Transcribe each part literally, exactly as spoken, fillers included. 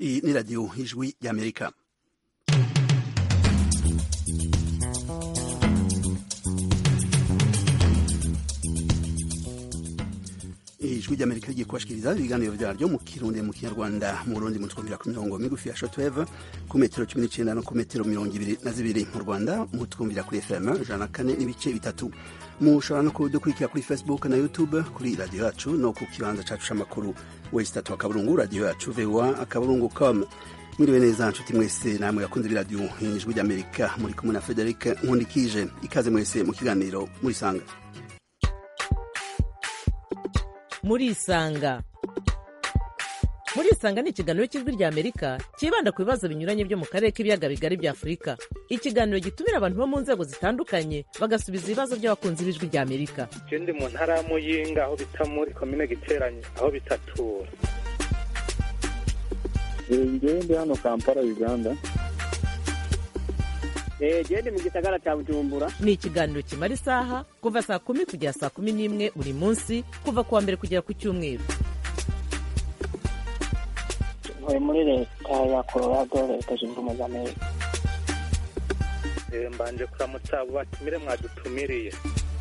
Iyi ni radiyo ijwi y'Amerika. ijwi ry'Amerika rigiye kubashikiriza ibiganiro vyaryo mu Kirundi mu Kinyarwanda mu Burundi mu twumvira ku mirongo migufi ya shortwave ku metero cumi n'icenda no ku metero mirongo ibiri na zibiri, mu Rwanda mu twumvira kuri F M ijana na kane n'ibice bitatu. Mushobora no kudukurikira kuri Facebook na YouTube kuri radio yacu no ku kibanza cacu c'amakuru wesitatu akaburungu radio yacu V O A akaburungu com. Mwiriwe neza nshuti mwese namwe yakunze radio ijwi ry'Amerika, muri kumwe na Frederic Nkundikije. Ikaze mwese mu kiganiro muri sanga. muri isanga muri isanga ni ikiganiro cy'ijwi ry'Amerika kibanda ku bibazo binyuranye byo mu karere k'ibiyaga bigari bya Afurika. Ikiganiro gitumira abantu bo mu nzego zitandukanye bagasubiza ibibazo by'abakunzi b'ijwi ry'Amerika. Je ndi mu ntara ya Muyinga aho bita muri komine Giteranyi aho bitatura. Ngewe ndi hano Kampala Uganda. Eh je mu gisagara cya Bujumbura. Ni ikiganiro kimara isaha kuva saa kumi kugera saa kumi n'imwe buri munsi kuva kuwa mbere kugera ku cyumweru. Ntuye muri leta ya Colorado, leta zunze ubumwe za Amerika. Eh mbanje kuramutsa abo batumire mwadutumiriye.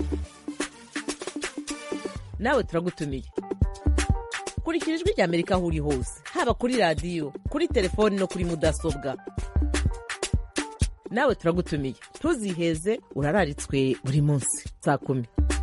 Nawe turagutumiye. Kurikira ijwi ry'Amerika aho uri hose, haba kuri radio, kuri telefoni no kuri mudasobwa. Nawe turagutumiye, ntuziheze, urararitswe buri munsi saa kumi.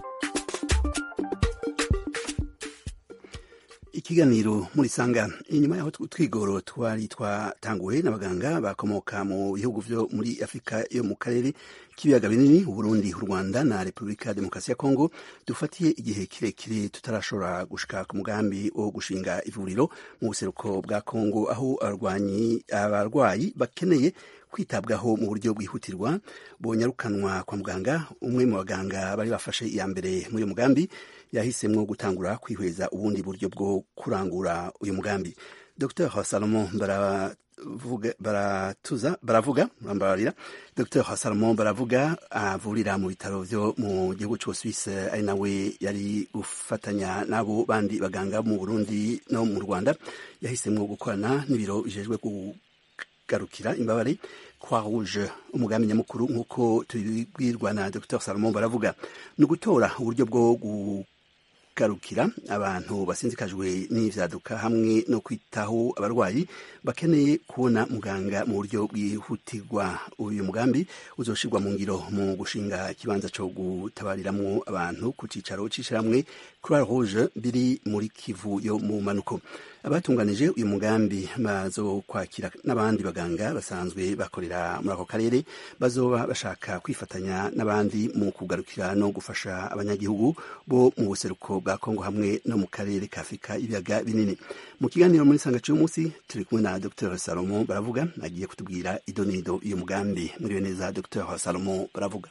Ikiganiro muri sanga, inyuma yaho twigoro twari twatanguwe n'abaganga bakomoka mu bihugu vyo muri Afrika yo mu karere k'ibiyaga binini, Burundi, Rwanda na Republika ya Demokarasi ya Kongo, dufatiye igihe kirekire tutarashobora gushika ku mugambi wo gushinga ivuriro mu buseruko bwa Kongo, aho abarwanyi abarwayi bakeneye kwitabwaho mu buryo bwihutirwa bonyarukanwa kwa muganga. Umwe mu baganga bari bafashe iya mbere muri uyu mugambi yahisemwo gutangura kwihweza ubundi buryo bwo kurangura uyu mugambi. Docteur Salomon baravuga baratuza baravuga mrambarira Docteur Salomon baravuga avurira mu bitaro vyo mu gihugu cy'u Suisse, ari nawe yari gufatanya nabo bandi baganga mu Burundi no mu Rwanda, yahisemwo gukorana n'ibiro bijejwe garukira imbabare Croix Rouge. Umugambi nyamukuru nk'uko tubibwirwa na Docteur Salomon baravuga ni ugutora uburyo bwo gugarukira abantu basinzikajwe n'ivyaduka hamwe no kwitaho abarwayi bakeneye kubona muganga mu buryo bwihutirwa. Uyu mugambi uzoshirwa mu ngiro mu gushinga ikibanza co gutabariramwo abantu ku cicaro c'ishiramwe Croix Rouge biri muri Kivu yo mu manuko. Abatunganije uyu mugambi bazokwakira n'abandi baganga basanzwe bakorera muri ako karere, bazoba bashaka kwifatanya n'abandi mu kugarukira no gufasha abanyagihugu bo mu buseruko bwa Kongo hamwe no mu karere ka Afrika ibiyaga binini. Mu kiganiro muri sanga cy'uyu munsi turi kumwe na Docteur Salomon baravuga, agiye kutubwira idonido uyu mugambi. Muriwe neza Docteur Salomon baravuga.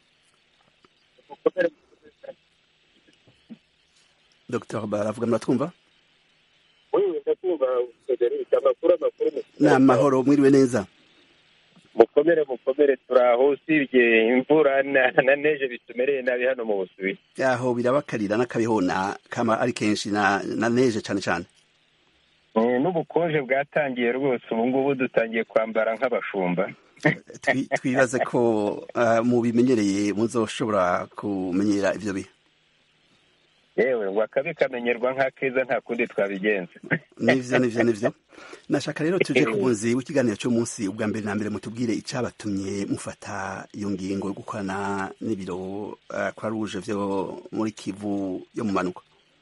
Docteur baravuga, muratwumva? Na mahoro, mwiriwe neza. Mukomere mukomere turaho, usibye imvura na neje bitumereye nabi hano mu Busuwisi. Yaho birabakarira n'akabihona kama ari kenshi na, na neje cyane cyane. Eh n'ubukonje bwatangiye rwose, ubu ngubu dutangiye kwambara nk'abashumba. Twibaze ko uh, mu bimenyereye muzoshobora kumenyera ivyo bihe. Yewe ngo akabi kamenyerwa nk'akeza nta kundi twabigenza. Nivyo nivyo nivyo. Nashaka rero tuje ku bunzi w'ikiganiro cyo munsi, ubwa mbere na mbere mutubwire icabatumye mufata iyo ngingo yo gukorana n'ibiro uh, Croix Rouge vyo muri Kivu yo mu manuko.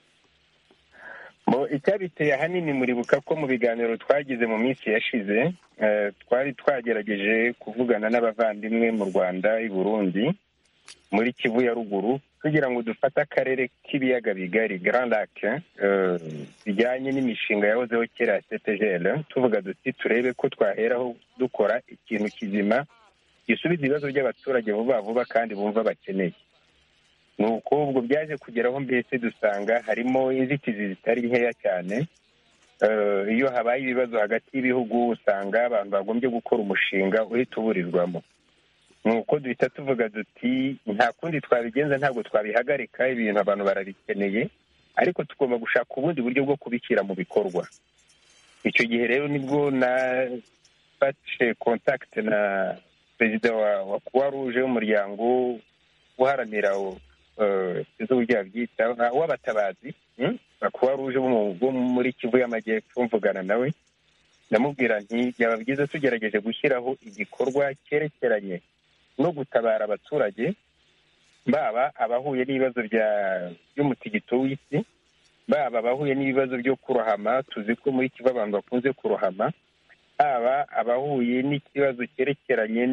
Mo icyabiteye ahanini muribuka ko mu biganiro twagize mu minsi yashize, uh, twari twagerageje kuvugana n'abavandimwe mu Rwanda, i Burundi, muri Kivu ya ruguru, kugira ngo dufate akarere k'ibiyaga bigari Grand Lac bijyanye uh, n'imishinga yahozeho kera C T G L, tuvuga duti turebe ko twaheraho dukora ikintu kizima gisubiza ibibazo by'abaturage vuba vuba kandi bumva bakeneye. Nuko ubwo byaje kugeraho mbese dusanga harimo inzitizi zitari nkeya cyane. Uh, iyo habaye ibibazo hagati y'ibihugu usanga abantu bagombye gukora umushinga uhita uburizwamo. Nuko duhita tuvuga duti nta kundi twabigenza, ntabwo twabihagarika, ibintu abantu barabikeneye, ariko tugomba gushaka ubundi buryo bwo kubikira mu bikorwa. icyo gihe rero nibwo nafashe kontakite na perezida wa croix rouge w'umuryango uharanira uburyo yabyita w'abatabazi ba croix rouge bo muri Kivu y'Amajyepfo, mvugana nawe ndamubwira nti byaba byiza tugerageje gushyiraho igikorwa cyerekeranye no gutabara abaturage, baba abahuye n'ibibazo by'umutigito w'isi, baba abahuye n'ibibazo byo kurohama, tuzi ko muri Kivu abantu bakunze kurohama, haba abahuye n'ikibazo cyerekeranye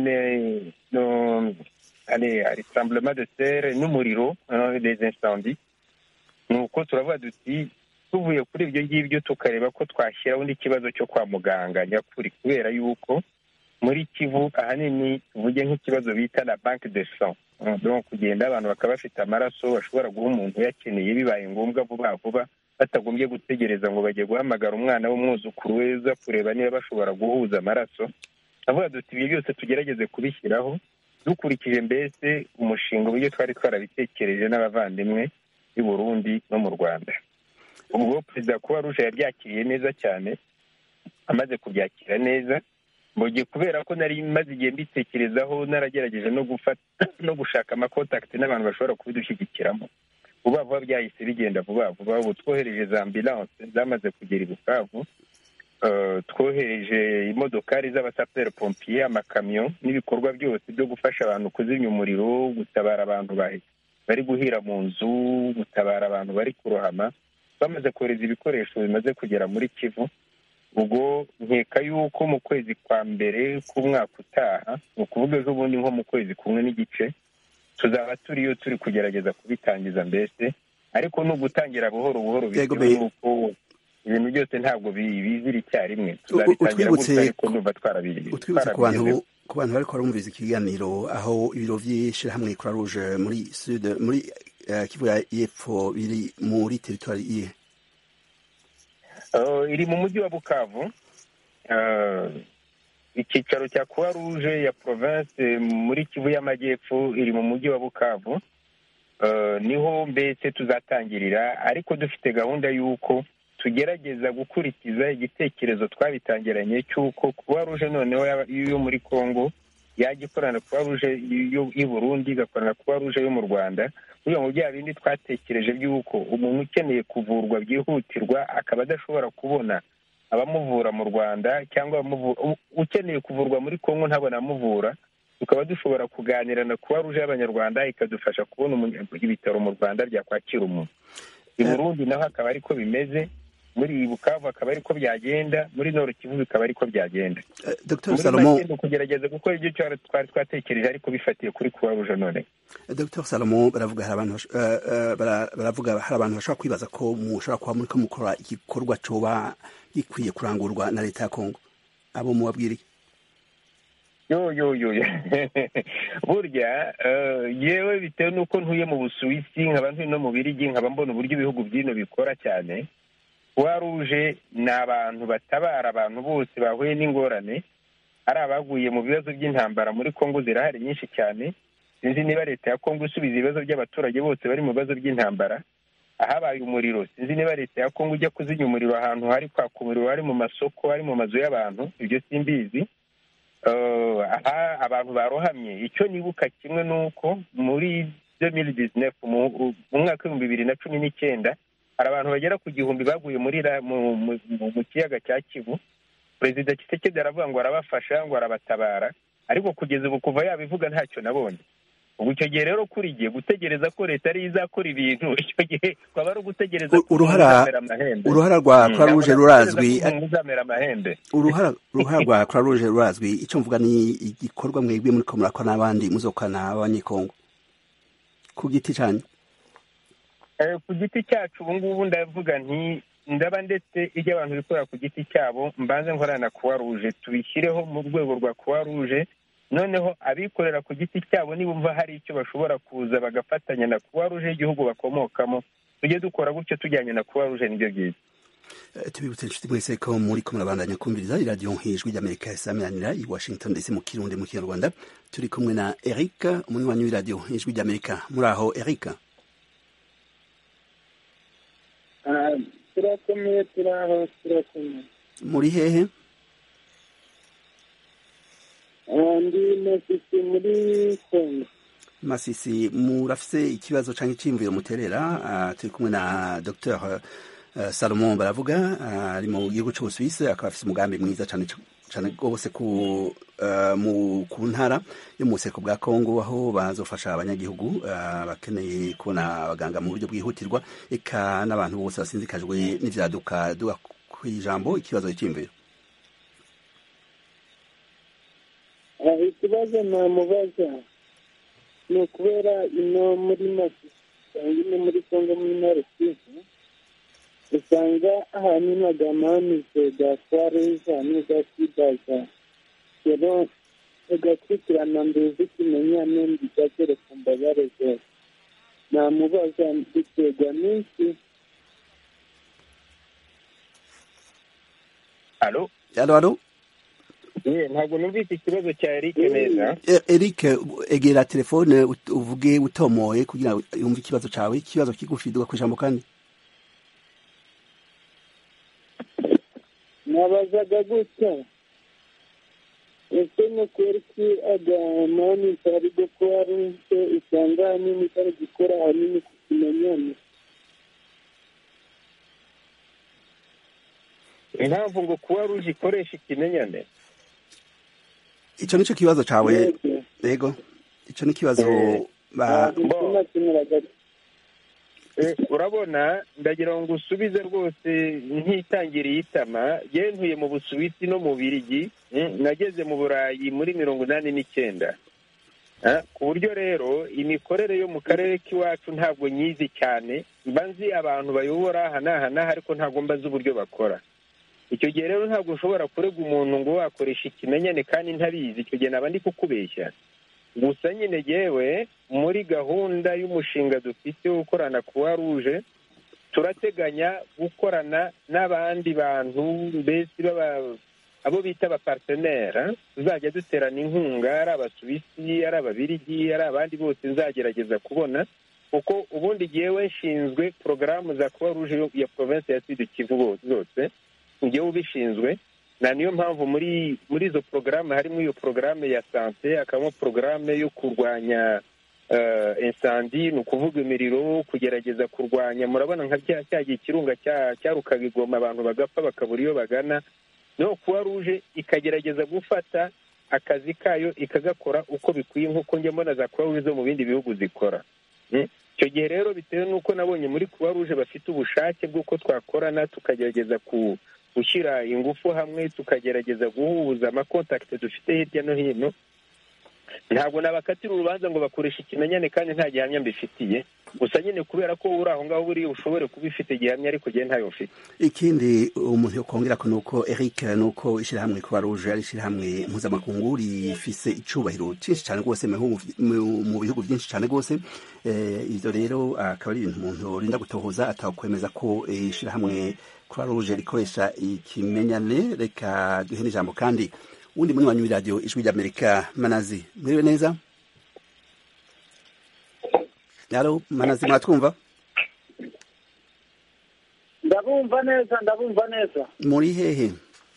no rassemblement de terre n'umuriro des incendies. Nuko turavuga duti tuvuye kuri ibyo ngibyo tukareba ko twashyiraho n'ikibazo cyo kwa muganga nyakuri, kubera yuko muri Kivu ahanini tuvuge nk'ikibazo bita la banque de sang, donc kugenda abantu bakaba bafite amaraso bashobora guha umuntu yakeneye bibaye ngombwa vuba vuba, batagombye gutegereza ngo bajye guhamagara umwana w'umwuzukuru weza kureba niba bashobora guhuza amaraso. Avuga duti ibyo byose tugerageze kubishyiraho dukurikije mbese umushinga uburyo twari twarabitekereje n'abavandimwe i Burundi no mu Rwanda. Ubwo perezida Croix Rouge yabyakiriye neza cyane, amaze kubyakira neza mu gihe kubera ko nari maze igihe mbitekerezaho naragerageje no gufata no gushaka amakontakiti n'abantu bashobora kubidushyigikiramo, vuba vuba byahise bigenda vuba vuba. Ubu twohereje za ambulance zamaze kugera i Bukavu, twohereje imodokari z'abasaperi pompier, amakamyo n'ibikorwa byose byo gufasha abantu kuzimya umuriro, gutabara abantu bari guhira mu nzu, gutabara abantu bari kurohama. Bamaze kohereza ibikoresho bimaze kugera muri Kivu. Ubwo nkeka yuko mu kwezi kwa mbere k'umwaka utaha, ni ukuvuga ejo bundi nko mu kwezi kumwe n'igice, tuzaba turiyo turi kugerageza kubitangiza mbese, ariko ni ugutangira buhoro buhoro bitewe n'uko ibintu byose ntabwo bizira icyarimwe. Tuzabitangira gutya ariko numva twarabigize. Utwibutse ku bantu ku bantu bariko barumviriza ikiganiro aho ibiro by'ishirahamwe Croix Rouge muri sud muri Kivu y'Epfo biri muri territoire iye? Iri mu mujyi wa Bukavu. Icyicaro cya Croix Rouge ya province muri Kivu y'Amajyepfo iri mu mujyi wa Bukavu, niho mbese tuzatangirira, ariko dufite gahunda y'uko tugerageza gukurikiza igitekerezo twabitangiranye cy'uko Croix Rouge noneho yo muri Congo yajya ikorana Croix Rouge y'i Burundi igakorana Croix Rouge yo mu Rwanda, kugira ngo bya bindi twatekereje by'uko umuntu ukeneye kuvurwa byihutirwa akaba adashobora kubona abamuvura mu Rwanda, cyangwa ukeneye kuvurwa muri Congo ntabona amuvura, tukaba dushobora kuganira na Croix Rouge y'Abanyarwanda ikadufasha kubona ibitaro mu Rwanda byakwakira umuntu. I Burundi naho akaba ariko bimeze, muri Bukavu akaba ariko byagenda, muri Nord Kivu bikaba ariko byagenda. Dr Salomo, kugerageza gukora ibyo twari twatekereje ariko bifatiye kuri Croix Rouge none. Dr Salomo, baravuga hari abantu baravuga hari abantu bashaka kwibaza ko mushobora kuba muri ko mukora igikorwa coba gikwiye kurangurwa na leta ya Kongo, abo mubabwira iki? yo yo yo burya yewe bitewe nuko ntuye mu Busuwisi, nkaba ntuye no mu Birigi, nkaba mbona uburyo ibihugu byino bikora cyane. Croix Rouge ni abantu batabara abantu bose bahuye n'ingorane, ari abaguye mu bibazo by'intambara muri Kongo zirahari nyinshi cyane. Sinzi niba leta ya Kongo isubiza ibibazo by'abaturage bose bari mu bibazo by'intambara. Ahabaye umuriro, sinzi niba leta ya Kongo ijya kuzinya umuriro ahantu hari kwaka umuriro, hari mu masoko, hari mu mazu y'abantu, ibyo simbizi. Aha abantu barohamye, icyo nibuka kimwe nuko muri deux mille dix-neuf mu mwaka w'ibihumbi bibiri na cumi n'icyenda hari abantu bagera ku gihumbi baguye muri mu kiyaga cya Kivu. Perezida Tshisekedi aravuga ngo arabafasha, ngo arabatabara, ariko kugeza ubu kuva yabivuga ntacyo nabonye. Ubu icyo gihe rero kuri giye gutegereza ko leta ari izakora ibintu, icyo gihe kwaba ari ugutegereza uruhara uruhara rwa Croix Rouge rurazwi, uruhara uruhara rwa Croix Rouge rurazwi. Icyo mvuga ni igikorwa mwebwe muri ko murakora n'abandi muzokana abanyekongo ku giti cyanyu. Eh, ku giti cyacu ubu ngubu ndavuga nti ndaba ndetse ijya abantu bikorera ku giti cyabo, mbanze nkorana na Croix Rouge tubishyireho mu rwego rwa Croix Rouge, noneho abikorera ku giti cyabo nibumva hari icyo bashobora kuza bagafatanya na Croix Rouge y'igihugu bakomokamo, tujye dukora gutyo tujyanye na Croix Rouge, nibyo byiza. Tubibutse inshuti mwese ko muri ko murabandanya kumviriza iradiyo nk'ijwi ry'Amerika isameranira i Washington D C mu Kirundi mu Kinyarwanda. Turi kumwe na Eric, umunywanyi w'iradiyo ijwi ry'Amerika. Muri aho Eric? turakomeye turaho turakomeye. muri hehe? ndi Masisi muri Kongo. Masisi, murafise ikibazo canke iciyumviro muterera? Uh, turi kumwe na Docteur uh, Salomon Baravuga ari uh, mu gihugu c'Ubusuwisi, akaba afise umugambi mwiza cane cane rwose ku uh, mu ku ntara yo mu buseko bwa Kongo, aho bazofasha abanyagihugu uh, bakeneye kubona abaganga mu buryo bwihutirwa, eka n'abantu bose basinzikajwe n'ivyaduka duga kw'ijambo. Ikibazo c'imviro. Uh, ikibazo namubaza ni ukubera ino muri Masisi ino muri Kongo muri Nord Kivu usanga ahanini agamanitse gaswareza n'igasidaza rero agakurikirana nduzi kimenyane mbigagere ku mbabare zose. Namubaza biterwa n'iki? Alo alo alo ye ntabwo numvise ikibazo cya Eric neza. Eric, egera telefone uvuge utomoye kugira yumve ikibazo cawe. Ikibazo kigufi duga kwijambo kandi. Nabazaga gutya ese ni kwereki agamani kari gukora ese usanga hanini kari gukora hanini kukimenyane. Impamvu ngo kuba ruje ikoresha ikimenyane, ico nico kibazo cawe? Yego, ico ni kibazo ba urabona. Ndagira ngo usubize rwose nkitangiriye itama. Yentuye mu Busuwisi no mu Birigi, nageze mu Burayi muri mirongo inani n'icyenda, ku buryo rero imikorere yo mu karere k'iwacu ntabwo nyizi cyane. Mba nzi abantu bayobora hanahana ariko ntabwo mbazi uburyo bakora. Icyo gihe rero ntabwo ushobora kurega umuntu ngo wakoresha ikimenyane kandi ntabizi. Icyo gihe naba ndi kukubeshya. Gusa nyine yewe muri gahunda y'umushinga dufite wo gukorana Croix Rouge turateganya gukorana n'abandi bantu mbese baba abo bita aba partenaire, tuzajya duterana inkunga, ari Abasuwisi, ari Ababirigi, ari abandi bose nzagerageza kubona, kuko ubundi yewe nshinzwe porogaramu za Croix Rouge ya province ya Sud Kivu zose, ngewe ubishinzwe. Na niyo mpamvu muri muri izo porogaramu harimo iyo porogaramu ya sante, akabamo porogaramu yo kurwanya uh, insandi, ni ukuvuga imiriro, kugerageza kurwanya. Murabona nka cya cyagiye ikirunga cyarukaga Igoma abantu bagapfa bakabura iyo bagana, no Croix Rouge ikagerageza gufata akazi kayo ikagakora uko bikwiye, nk'uko njye mbona za Croix Rouge zo mu bindi bihugu zikora. Icyo gihe rero bitewe n'uko nabonye muri Croix Rouge bafite ubushake bw'uko twakorana, tukagerageza ku gushyira ingufu hamwe, tukagerageza guhuza amakontakite dufite hirya no hino. Ntabwo nabakatira urubanza ngo bakoresha ikimenyane kandi nta gihamya mbifitiye. Gusa nyine kubera ko uri aho ngaho buri ushobore kubifite gihamya ariko gihe ntayo mfite. Ikindi umuntu yo kongera ko nuko Eric, nuko ishirahamwe Croix Rouge ari ishirahamwe mpuzamakungu rifise icubahiro cyinshi cyane rwose mu bihugu byinshi cyane rwose. Eh, ivyo rero akaba ari ibintu umuntu rinda gutohoza atakwemeza ko ishirahamwe Croix Rouge rikoresha ikimenyane. Reka duhe n'ijambo kandi undi munywanyi w'iradiyo Ijwi ry'Amerika, Manazi. Mwiriwe neza? Yaro Manazi, mwatwumva? Ndabumva neza, ndabumva neza. Muri hehe?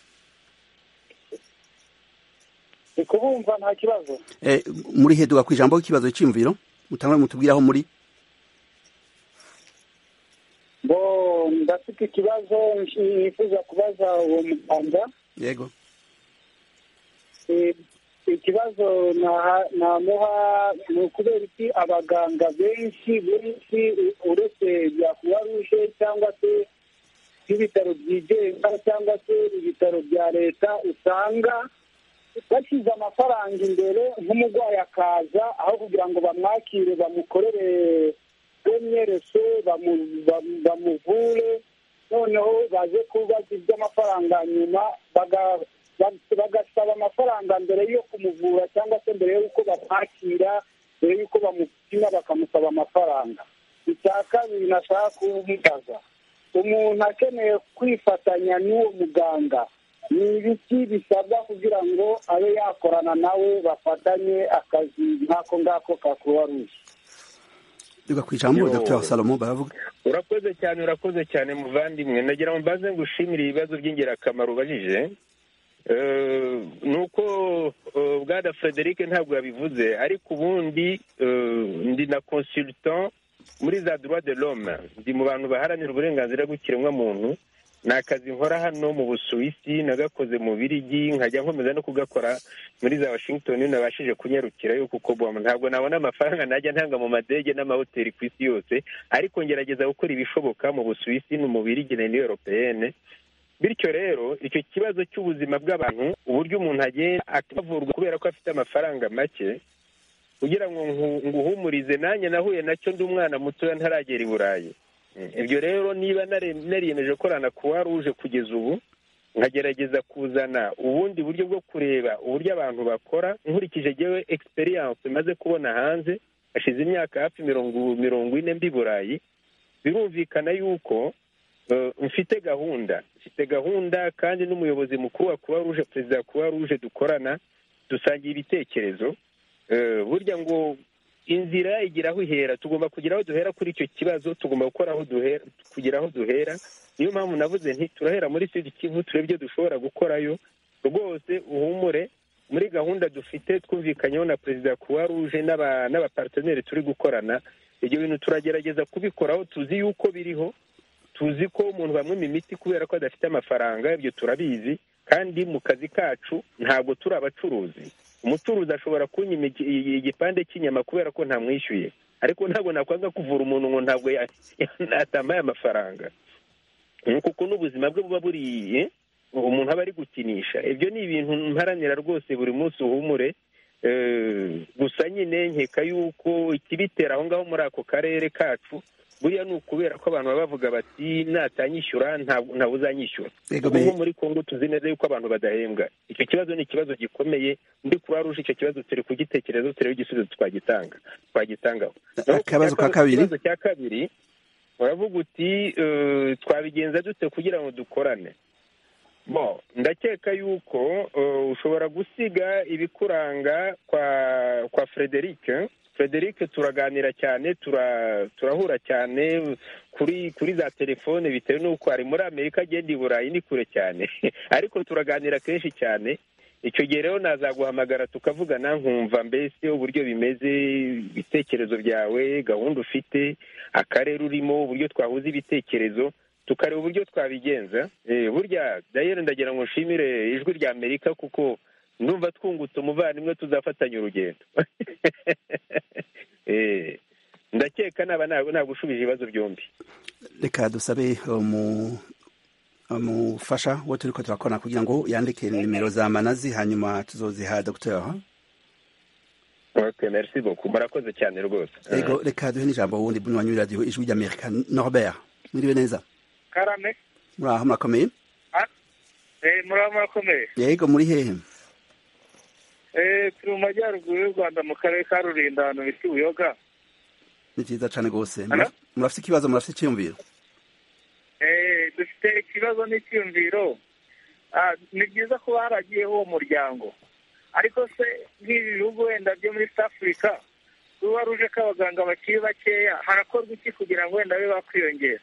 Ikubumva nta kibazo. Eh, muri he duga kwijambo ikibazo cy'imviro? Mutangwe mutubwiraho muri? Bo ndafite ikibazo nifuza kubaza uwo muganga. Yego. Eh, ikibazo namuha ni ukubera iki abaganga benshi benshi uretse bya Croix Rouge cyangwa se ibitaro byigenga cyangwa se ibitaro bya leta usanga bashyize amafaranga imbere, nk'umurwayi akaza aho kugira ngo bamwakire bamukorere bemwerese bamuvure, noneho baze kubaza iby'amafaranga nyuma bagasaba amafaranga mbere yo kumuvura cyangwa se mbere y'uko bamwakira, mbere y'uko bamupima bakamusaba amafaranga. Icya kabiri nashaka kumubaza, umuntu akeneye kwifatanya n'uwo muganga ni ibiki bisabwa kugira ngo abe yakorana nawe bafatanye akazi nk'ako ngako ka Croix Rouge? duga kwijambo Dr Salomo baravuga. Urakoze cyane urakoze cyane muvandimwe, nagira ngo mbaze ngushimire ibibazo by'ingirakamaro ubajije. Uh, nuko uh, bwana Frederic ntabwo yabivuze, ariko ubundi uh, ndi na consultant muri za droit de l'homme, ndi mu bantu baharanira uburenganzira bw'ikiremwa muntu. Ni akazi nkora hano mu Busuwisi, nagakoze mu Birigi, nkajya nkomeza no kugakora muri za Washington. Nabashije kunyarukirayo kuko ntabwo nabona amafaranga najya ntanga mu madege n'amahoteli ku isi yose, ariko ngerageza gukora ibishoboka mu Busuwisi no mu Birigi na Union Européenne. Bityo rero icyo kibazo cy'ubuzima bw'abantu, uburyo umuntu agenda akavurwa kubera ko afite amafaranga make, kugira ngo nguhumurize, nanjye nahuye nacyo ndi umwana mutoya ntaragera i Burayi. Ibyo rero niba nariyemeje gukorana Croix Rouge kugeza ubu, nkagerageza kuzana ubundi buryo bwo kureba uburyo abantu bakora, nkurikije jewe experience maze kubona hanze, hashize imyaka hafi mirongo mirongo ine mbi Burayi, birumvikana yuko Uh, mfite gahunda mfite gahunda kandi n'umuyobozi mukuru wa Croix Rouge, perezida wa Croix Rouge, dukorana dusangiye ibitekerezo. Uh, burya ngo inzira igira aho ihera, tugomba kugira aho duhera kuri icyo kibazo, tugomba gukora aho duhera kugira aho duhera. Niyo mpamvu navuze nti turahera muri Sud Kivu, turebe ibyo dushobora gukorayo. Rwose uhumure, muri gahunda dufite twumvikanyeho na perezida wa Croix Rouge n'aba n'abaparteneri turi gukorana, ibyo bintu turagerageza kubikoraho. Tuzi yuko biriho, tuzi ko umuntu bamwe imiti kubera ko adafite amafaranga, ibyo turabizi, kandi mu kazi kacu ntabwo turi abacuruzi. Umucuruzi ashobora kunyima igipande cy'inyama kubera ko ntamwishyuye, ariko ntabwo nakwanga kuvura umuntu ngo ntabwo atamaye amafaranga, kuko n'ubuzima bwe buba buriye umuntu aba ari gukinisha. Ibyo ni ibintu mparanira rwose buri munsi, uhumure. Gusa nyine nkeka yuko ikibitera aho ngaho muri ako karere kacu buriya ni ukubera ko abantu baba bavuga bati natanyishyura ntabwo uzanyishyura. Nko muri Kongo tuzi neza yuko abantu badahembwa. Icyo kibazo ni ikibazo gikomeye, ndi Croix Rouge icyo kibazo turi kugitekerezo, turebe igisubizo twagitanga twagitangaho. Akabazo ka kabiri, ikibazo cya kabiri uravuga uti uh, twabigenza dute kugira ngo dukorane. Bo ndakeka yuko uh, ushobora gusiga ibikuranga kwa kwa Frederic Frederic turaganira cyane, turahura cyane kuri kuri za telefone, bitewe n'uko ari muri Amerika, agenda i Burayi ni kure cyane ariko turaganira kenshi cyane. Icyo gihe rero nazaguhamagara tukavugana, nkumva mbese uburyo bimeze, ibitekerezo byawe, gahunda ufite, akarere urimo, uburyo twahuza ibitekerezo, tukareba uburyo twabigenza. Eh, burya dayere ndagira ngo nshimire ijwi rya Amerika, kuko ndumva twungutse umuvandimwe, tuzafatanya urugendo. eh ndakeka naba nagushubije ibibazo byombi. Reka dusabe mu umufasha wo turiko turakora kugira ngo yandike nimero za manazi, hanyuma tuzoziha Docteur. Okay, merci beaucoup, murakoze cyane rwose. Ego, reka duhe n'ijambo wundi bunywanyi radio ijwi rya Amerika, Norbert. Mwiriwe neza? Karame. Muraho murakomeye? Ah, eh muraho murakomeye. Yego, muri hehe? Eh, turi mu majyaruguru y'u Rwanda mu karere ka Rulindo, ahantu bita Buyoga. Ni cyiza cyane rwose. Murafite ikibazo, murafite icyumviro? Eh, dufite ikibazo n'icyumviro. Ah, ni byiza kuba haragiyeho uwo muryango, ariko se nk'ibi bihugu wenda byo muri South Africa, Croix Rouge k'abaganga bakiri bakeya, harakorwa iki kugira ngo wenda babe bakwiyongera?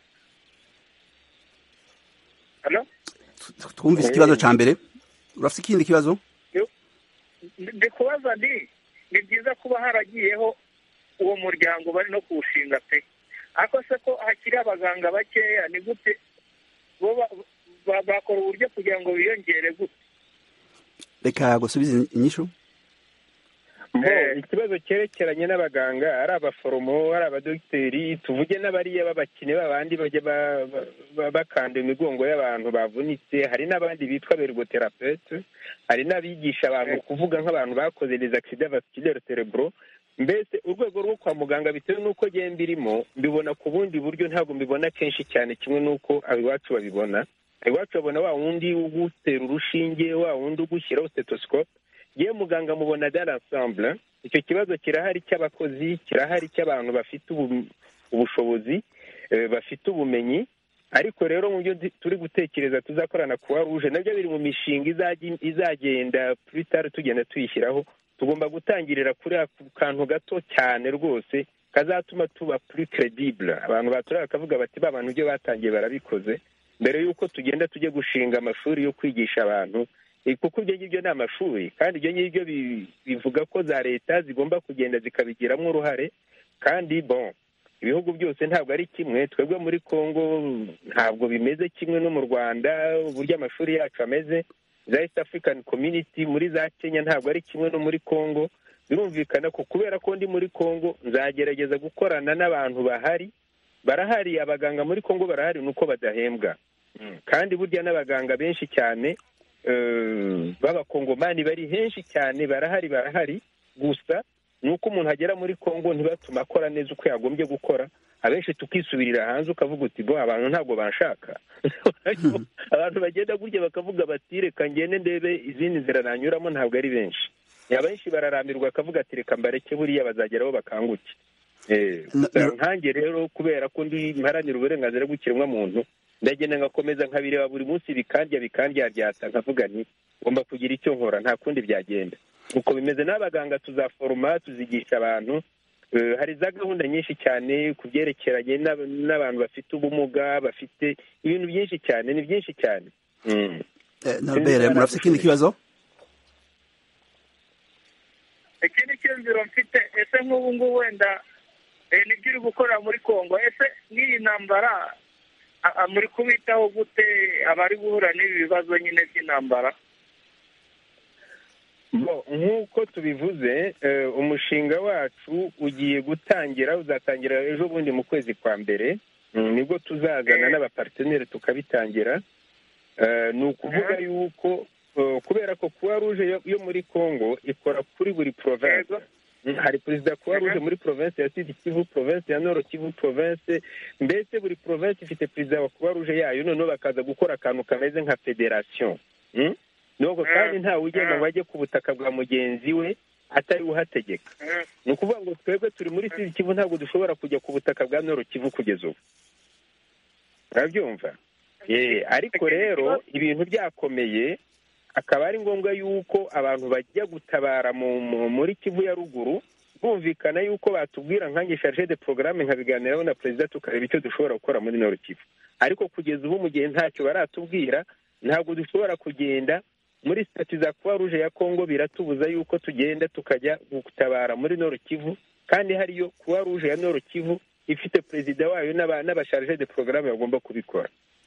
Halo? Twumvise ikibazo cya mbere, urafite ikindi kibazo? Ndi kubaza ndi, ni byiza kuba haragiyeho uwo muryango bari no kuwushinga pe, ariko se ko hakiri abaganga bakeya, ni gute bo bakora uburyo kugira ngo biyongere gute? Reka gusubiza inyishu. Ikibazo cyerekeranye n'abaganga, ari abaforomo, ari abadogiteri, tuvuge n'abariya b'abakine babandi bajya bakanda imigongo y'abantu bavunitse, hari n'abandi bitwa ergothérapeute, hari n'abigisha abantu kuvuga nk'abantu bakoze les accidents vasculaires cérébraux. Mbese urwego rwo kwa muganga bitewe n'uko genda birimo, mbibona ku bundi buryo, ntabwo mbibona kenshi cyane kimwe n'uko abiwacu babibona. Abiwacu babona wa wundi ugutera urushinge, wa wundi ugushyiraho stethoscope. Yewe muganga mubona dans l'ensemble. Icyo kibazo kirahari cy'abakozi, kirahari cy'abantu bafite ubushobozi, bafite ubumenyi, ariko rero mu byo turi gutekereza tuzakorana Croix Rouge nabyo biri mu mishinga izagenda plus tard tugenda tuyishyiraho. Tugomba gutangirira kuri kantu gato cyane rwose kazatuma tuba plus credible, abantu batureba bakavuga bati ba bantu ibyo batangiye barabikoze, mbere y'uko tugenda tujye gushinga amashuri yo kwigisha abantu, kuko ibyo ngibyo ni amashuri kandi ibyo ngibyo bivuga ko za leta zigomba kugenda zikabigiramo uruhare. Kandi bon, ibihugu byose ntabwo ari kimwe, twebwe muri Congo ntabwo bimeze kimwe no mu Rwanda uburyo amashuri yacu ameze, za East African Community muri za Kenya ntabwo ari kimwe no muri Congo. Birumvikana ko kubera ko ndi muri Congo nzagerageza gukorana n'abantu bahari, barahari abaganga muri Congo barahari, nuko badahembwa. Kandi burya n'abaganga benshi cyane b'abakongomani bari henshi cyane, barahari barahari gusa nuko umuntu agera muri Congo ntibatuma akora neza uko yagombye gukora, abenshi tukisubirira hanze ukavuga uti bo abantu ntabwo banshaka. Abantu bagenda gutya bakavuga bati reka ngende ndebe izindi nzira nanyuramo, ntabwo ari benshi. Abenshi bararamirwa akavuga ati reka mbareke buriya bazageraho bakanguke. Nkange rero kubera ko ndi mparanira uburenganzira bw'ikiremwa muntu, ndagenda ngakomeza nkabireba buri munsi bikandya bikandya ryata, nkavuga nti ngomba kugira icyo nkora, nta kundi byagenda. Uko bimeze n'abaganga tuzaforoma, tuzigisha abantu. Hari za gahunda nyinshi cyane ku byerekeranye n'abantu bafite ubumuga, bafite ibintu byinshi cyane, ni byinshi cyane. Norbert, murafite ikindi kibazo? Ikindi cyumviro mfite, ese nk'ubu ngubu wenda nibyo uri gukora muri Congo, ese n'iyi ntambara muri kubitaho gute abari guhura n'ibi bibazo nyine by'intambara? Nk'uko tubivuze, umushinga wacu ugiye gutangira, uzatangira ejo bundi mu kwezi kwa mbere, nibwo tuzazana n'abaparteneri tukabitangira. Ni ukuvuga yuko kubera ko Croix Rouge yo muri Congo ikora kuri buri province. Hari perezida Croix Rouge muri province ya Sud Kivu, province ya Nord Kivu, province, mbese buri province ifite perezida wa Croix Rouge yayo, noneho bakaza gukora akantu kameze nka federation. Nuko kandi ntawe ugenda ngo ajye ku butaka bwa mugenzi we atari uhategeka. Ni ukuvuga ngo twebwe turi muri Sud Kivu, ntabwo dushobora kujya ku butaka bwa Nord Kivu kugeza ubu. Urabyumva? Eh, ariko rero ibintu byakomeye, akaba ari ngombwa yuko abantu bajya gutabara muri Kivu ya ruguru, bumvikana yuko batubwira nkange charge de programme nkabiganiraho na perezida tukareba icyo dushobora gukora muri Nord Kivu. Ariko kugeza ubu mu gihe ntacyo baratubwira, ntabwo dushobora kugenda muri stati za Croix Rouge ya Congo, biratubuza yuko tugenda tukajya gutabara muri Nord Kivu, kandi hariyo Croix Rouge ya Nord Kivu ifite perezida wayo n'aba charge de programme bagomba kubikora.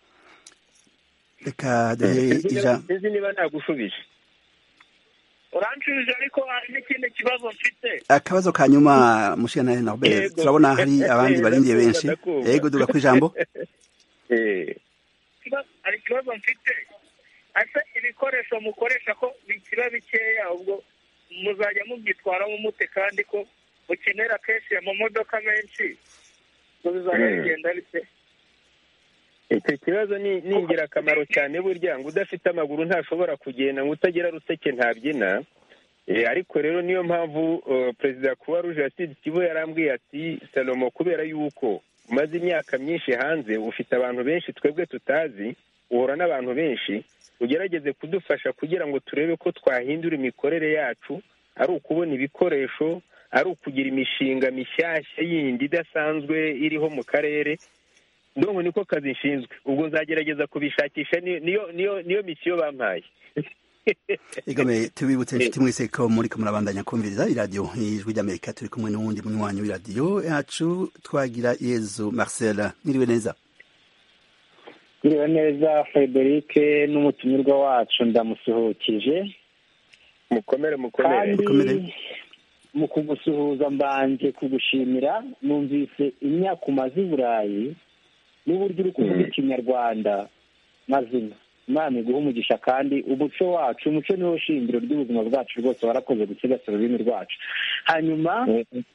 Reka de ija izi niba nagushubije. Uranshubije, ariko hari n'ikindi kibazo mfite. Akabazo kanyuma mushana Norbert, turabona hari abandi barindiye benshi. Yego duga ku ijambo. Eh. Ari kibazo mfite. Ase ibikoresho mukoresha ko bikiba bikeya, ubwo muzajya mubyitwara mu mute kandi ko ukenera keshi mu modoka menshi. Bizajya bigenda bite? Icyo kibazo ni ingirakamaro cyane, burya ngo udafite amaguru ntashobora kugenda, ngo utagira ruseke ntabyina. Ariko rero niyo mpamvu perezida Croix Rouge ya Sud Kivu yarambwiye ati Salomo, kubera yuko umaze imyaka myinshi hanze, ufite abantu benshi twebwe tutazi, uhora n'abantu benshi, ugerageze kudufasha kugira ngo turebe ko twahindura imikorere yacu, ari ukubona ibikoresho, ari ukugira imishinga mishyashya yindi idasanzwe iriho mu karere. Ndongo niko kazi nshinzwe, ubwo nzagerageza kubishakisha, niyo niyo niyo misiyo bampaye. Igame tubibutse inshuti mwese ko muri ko murabandanya kumviriza iradio Ijwi ry'Amerika, turi kumwe n'uwundi munywanyi w'iradio yacu Twagira Yezu Marcel. Mwiriwe neza? Mwiriwe neza Frederic, n'umutumirwa wacu ndamusuhukije. Mukomere mukomere. Mu kugusuhuza mbanje kugushimira, numvise imyaka umaze i Burayi n'uburyo uri kuvuga ikinyarwanda mazina. Imana iguha umugisha, kandi umuco wacu, umuco niwo shingiro ry'ubuzima bwacu rwose, warakoze gusigasira ururimi rwacu. Hanyuma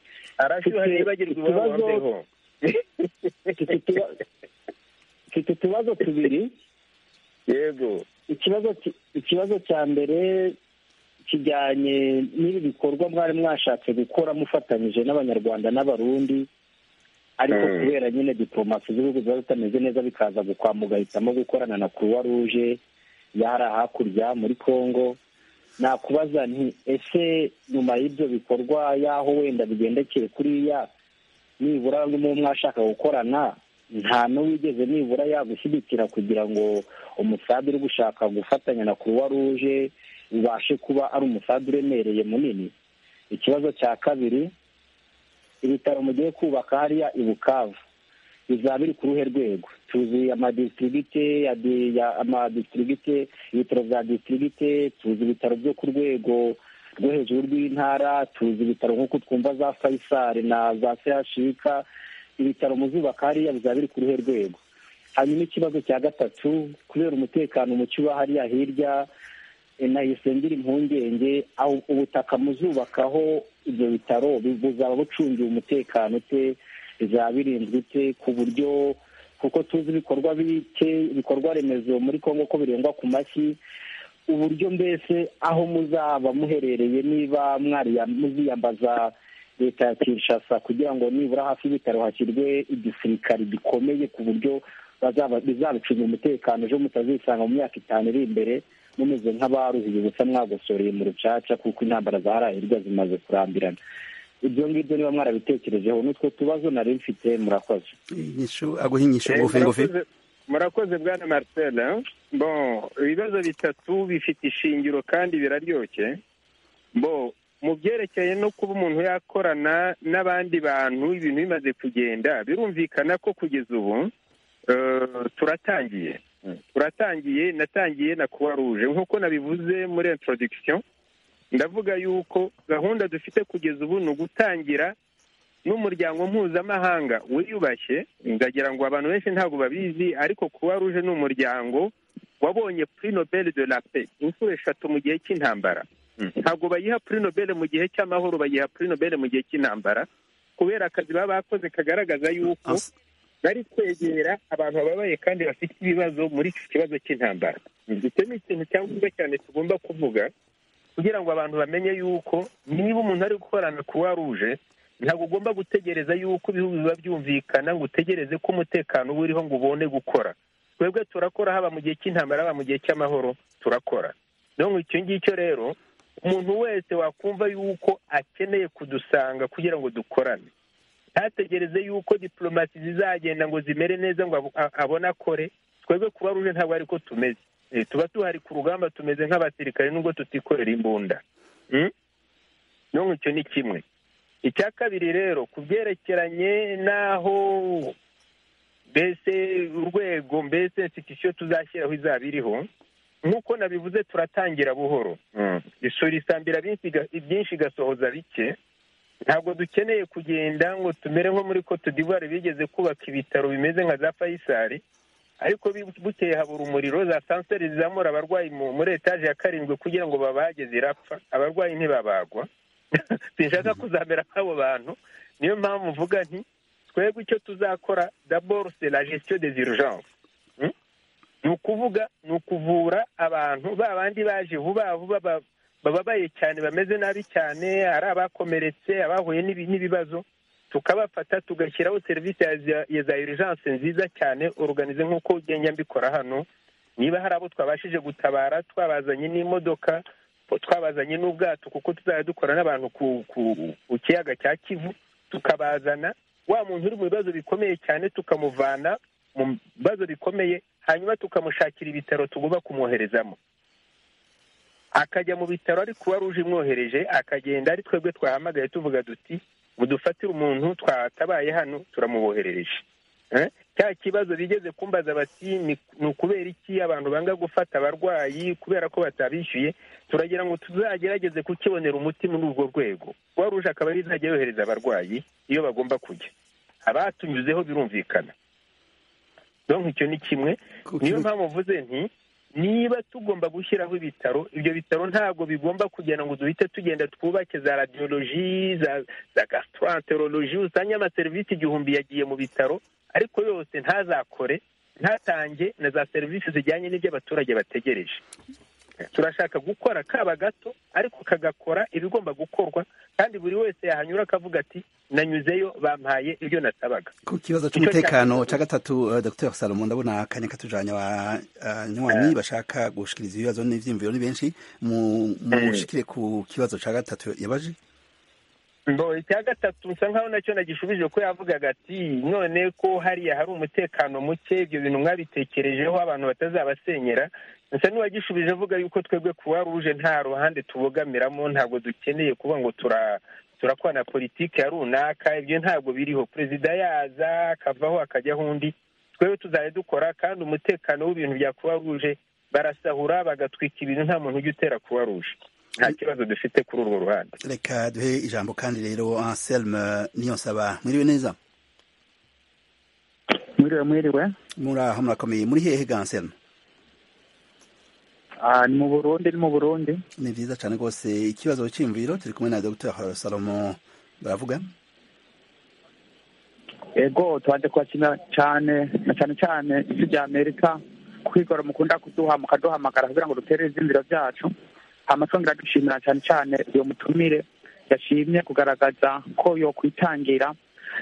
mfite utubazo tubiri. Yego. Ikibazo ikibazo cya mbere kijyanye n'ibi bikorwa mwari mwashatse gukora mufatanyije n'Abanyarwanda n'Abarundi, ariko kubera nyine diplomasi z'ibihugu ziba zitameze neza bikaza gukwa, mugahitamo gukorana na Croix Rouge yari hakurya muri Congo. Nakubaza nti ese nyuma y'ibyo bikorwa, yaho wenda bigendekeye kuriya, nibura mu mwashaka gukorana nta n'uwigeze nibura yagushyigikira kugira ngo umusabe uri gushaka gufatanya na Croix Rouge ubashe kuba ari umusabe uremereye munini. Ikibazo cya kabiri, ibitaro mugiye kubaka hariya i Bukavu bizaba biri ku ruhe rwego? Tuzi amadistribute ya amadistribute ibitaro bya distribute, tuzi ibitaro byo ku rwego rwo hejuru rw'intara, tuzi ibitaro nk'uko twumva za Faisal na za C H U K. Ibitaro muzubaka hariya bizaba biri ku ruhe rwego? Hanyuma ikibazo cya gatatu, kubera umutekano muke uba hariya hirya, nahise ngira impungenge aho ubutaka muzubakaho ibyo bitaro buzaba bucungiwe umutekano ute, bizaba birinzwe ute, ku buryo kuko tuzi ibikorwa bike ibikorwa remezo muri Kongo ko birengwa ku mashyi, uburyo mbese aho muzaba muherereye niba mwari muziyambaza leta ya Kinshasa kugira ngo nibura hafi y'ibitaro hashyirwe igisirikare gikomeye ku buryo bizabicunga umutekano ejo mutazisanga mu myaka itanu iri imbere mumeze nk'abaruhiye ubusa mwagosoreye mu rucaca kuko intambara zaharaye hirya zimaze kurambirana. Ibyo ngibyo niba mwarabitekerejeho n'utwo tubazo nari mfite. Murakoze. aguha inyisho ngufi ngufi. Murakoze bwana Marcel. Bon, ibibazo bitatu bifite ishingiro kandi biraryoshye. Bon, mu byerekeye no kuba umuntu yakorana n'abandi bantu ibintu bimaze kugenda, birumvikana ko kugeza ubu turatangiye turatangiye natangiye na Croix Rouge nk'uko nabivuze muri introduction. Ndavuga yuko gahunda dufite kugeza ubu ni ugutangira n'umuryango mpuzamahanga wiyubashye. Ndagira ngo abantu benshi ntabwo babizi, ariko Croix Rouge ni umuryango wabonye Prix Nobel de la Paix inshuro eshatu mu gihe cy'intambara. Ntabwo bayiha Prix Nobel mu gihe cy'amahoro, bayiha Prix Nobel mu gihe cy'intambara, kubera akazi baba bakoze kagaragaza yuko bari kwegera abantu bababaye kandi bafite ibibazo muri iki kibazo cy'intambara. Icyo ni ikintu cyangwa cyane tugomba kuvuga kugira ngo abantu bamenye yuko niba umuntu ari gukorana Croix Rouge ntabwo ugomba gutegereza yuko ibihugu biba byumvikana ngo utegereze ko umutekano uba uriho ngo ubone gukora. Twebwe turakora, haba mu gihe cy'intambara haba mu gihe cy'amahoro turakora. Niyo icyo ngicyo rero umuntu wese wakumva yuko akeneye kudusanga kugira ngo dukorane, ntategereze yuko diplomasi zizagenda ngo zimere neza ngo abone akore. Twebwe Croix Rouge ntabwo ariko tumeze. Tuba tuhari ku rugamba, tumeze nk'abasirikare nubwo tutikorera imbunda. Niyo icyo ni kimwe. Icya kabiri rero ku byerekeranye n'aho mbese urwego mbese institution tuzashyiraho izaba iriho, nk'uko nabivuze turatangira buhoro. Isuri isambira byinshi igasohoza bike. Ntabwo dukeneye kugenda ngo tumere nko muri Cote d'Ivoire bigeze kubaka ibitaro bimeze nka za Faisal, ariko bukeye habura umuriro, za sanseri zizamura abarwayi muri etaje ya karindwi kugira ngo babageze irapfa, abarwayi ntibabagwa. Sinshaka kuzamera nk'abo bantu. Niyo mpamvu mvuga nti twebwe icyo tuzakora d'abord c'est la gestion des urgences. Ni ukuvuga ni ukuvura abantu babandi baje vuba vuba bababaye cyane, bameze nabi cyane, ari abakomeretse, abahuye n'ibibazo, tukabafata tugashyiraho serivisi ya za urgence nziza cyane organize nk'uko ugenda mbikora hano. Niba hari abo twabashije gutabara twabazanye n'imodoka, twabazanye n'ubwato kuko tuzajya dukora n'abantu ku kiyaga cya Kivu, tukabazana wa muntu uri mu bibazo bikomeye cyane tukamuvana mu bibazo bikomeye, hanyuma tukamushakira ibitaro tugomba kumwoherezamo, akajya mu bitaro ari Croix Rouge imwohereje, akagenda ari twebwe twahamagaye tuvuga duti mudufatire umuntu twatabaye hano turamuboherereje. Cya kibazo bigeze kumbaza bati ni ukubera iki abantu banga gufata abarwayi kubera ko batabishyuye, turagira ngo tuzagerageze kukibonera umuti muri urwo rwego. Croix Rouge akaba ari izajya yohereza abarwayi iyo bagomba kujya, abatunyuzeho birumvikana. Donc icyo ni kimwe. Niyo mpamvu mvuze nti niba tugomba gushyiraho ibitaro, ibyo bitaro ntabwo bigomba kugenda ngo duhite tugenda twubake za radiologie, za, za gastroenterologie, usanga amaserivisi igihumbi yagiye mu bitaro, ariko yose ntazakore, ntatange na za serivisi zijyanye n'ibyo abaturage bategereje. Turashaka gukora kaba gato ariko kagakora ibigomba gukorwa, kandi buri wese yahanyura akavuga ati nanyuzeyo bampaye ibyo nasabaga. Ku kibazo cy'umutekano cya gatatu, uh, Dr Salomon, ndabona akanya katujanya wa nywanyi uh, bashaka gushikiriza ibibazo n'ivyimviro ni benshi mu mushikire ku kibazo cya gatatu yabaje. ngo icya gatatu nsa nkaho nacyo nagishubije ko yavugaga ati none ko hariya hari umutekano muke ibyo bintu mwabitekerejeho abantu batazabasenyera nsa n'uwagishubije avuga yuko twebwe kuwa ruje nta ruhande tubogamiramo ntabwo dukeneye kuba ngo tura turakwana politiki ya runaka ibyo ntabwo biriho perezida yaza akavaho akajyaho undi twebwe tuzajya dukora kandi umutekano w'ibintu bya kuwa ruje barasahura bagatwika ibintu nta muntu ujya utera kuwa ruje nta kibazo dufite kuri urwo ruhande. Reka duhe ijambo kandi rero Anselme Niyonsaba, mwiriwe neza? Mwiriwe mwiriwe. Muraho murakomeye, muri hehe ga Anselme? Ah, ni mu Burundi, ni mu Burundi. Ni vyiza cyane rwose. Ikibazo cy'imviro turi kumwe na Dr Salomo baravuga. Ego twaje kwakira cyane na cyane cyane isi rya Amerika kwigora mukunda kuduha mukaduhamagara kugira ngo dutere izindiro byacu. Amasonga dushimira cyane cyane uyo mutumire yashimye kugaragaza ko yo kwitangira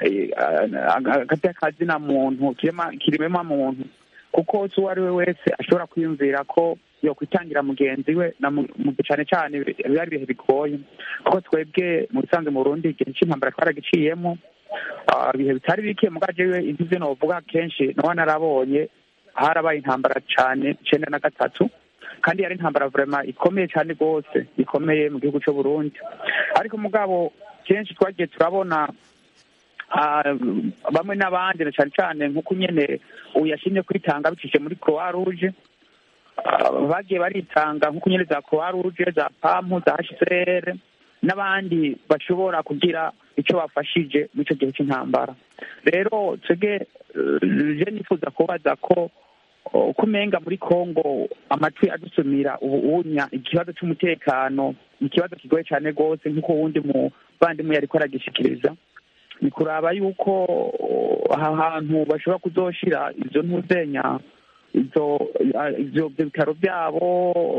agati na muntu kirema kirimema muntu kuko uwo ari we wese ashobora kwiyumvira ko yo kwitangira mugenzi we na mu cyane cyane byari bihe bigoye kuko twebwe mu Busanzwe mu Burundi igihe cy'intambara twaragiciyemo ibihe bitari bike mugaje we intuze no vuga kenshi no narabonye harabaye intambara cyane icenda na gatatu kandi yari intambara vraiment ikomeye cyane rwose ikomeye mu gihugu cyo Burundi ariko mugabo kenshi twagiye turabona bamwe n'abandi na cyane cyane nk'uko nyene uyashimye kwitanga bicishe muri Croix Rouge bagiye baritanga nk'uko nyene za Croix Rouge za P A M za H C R n'abandi bashobora kugira icyo bafashije mu cyo gihe cy'intambara rero twege je nifuza kubaza ko kumenga muri Kongo amatwi adusumira ubu unya ikibazo cy'umutekano ikibazo kigoye cyane gose nk'uko wundi mu bandi mu yariko aragishikiriza ni kuraba yuko aha hantu bashobora kuzoshira izo ntuzenya izo izo bitaro byabo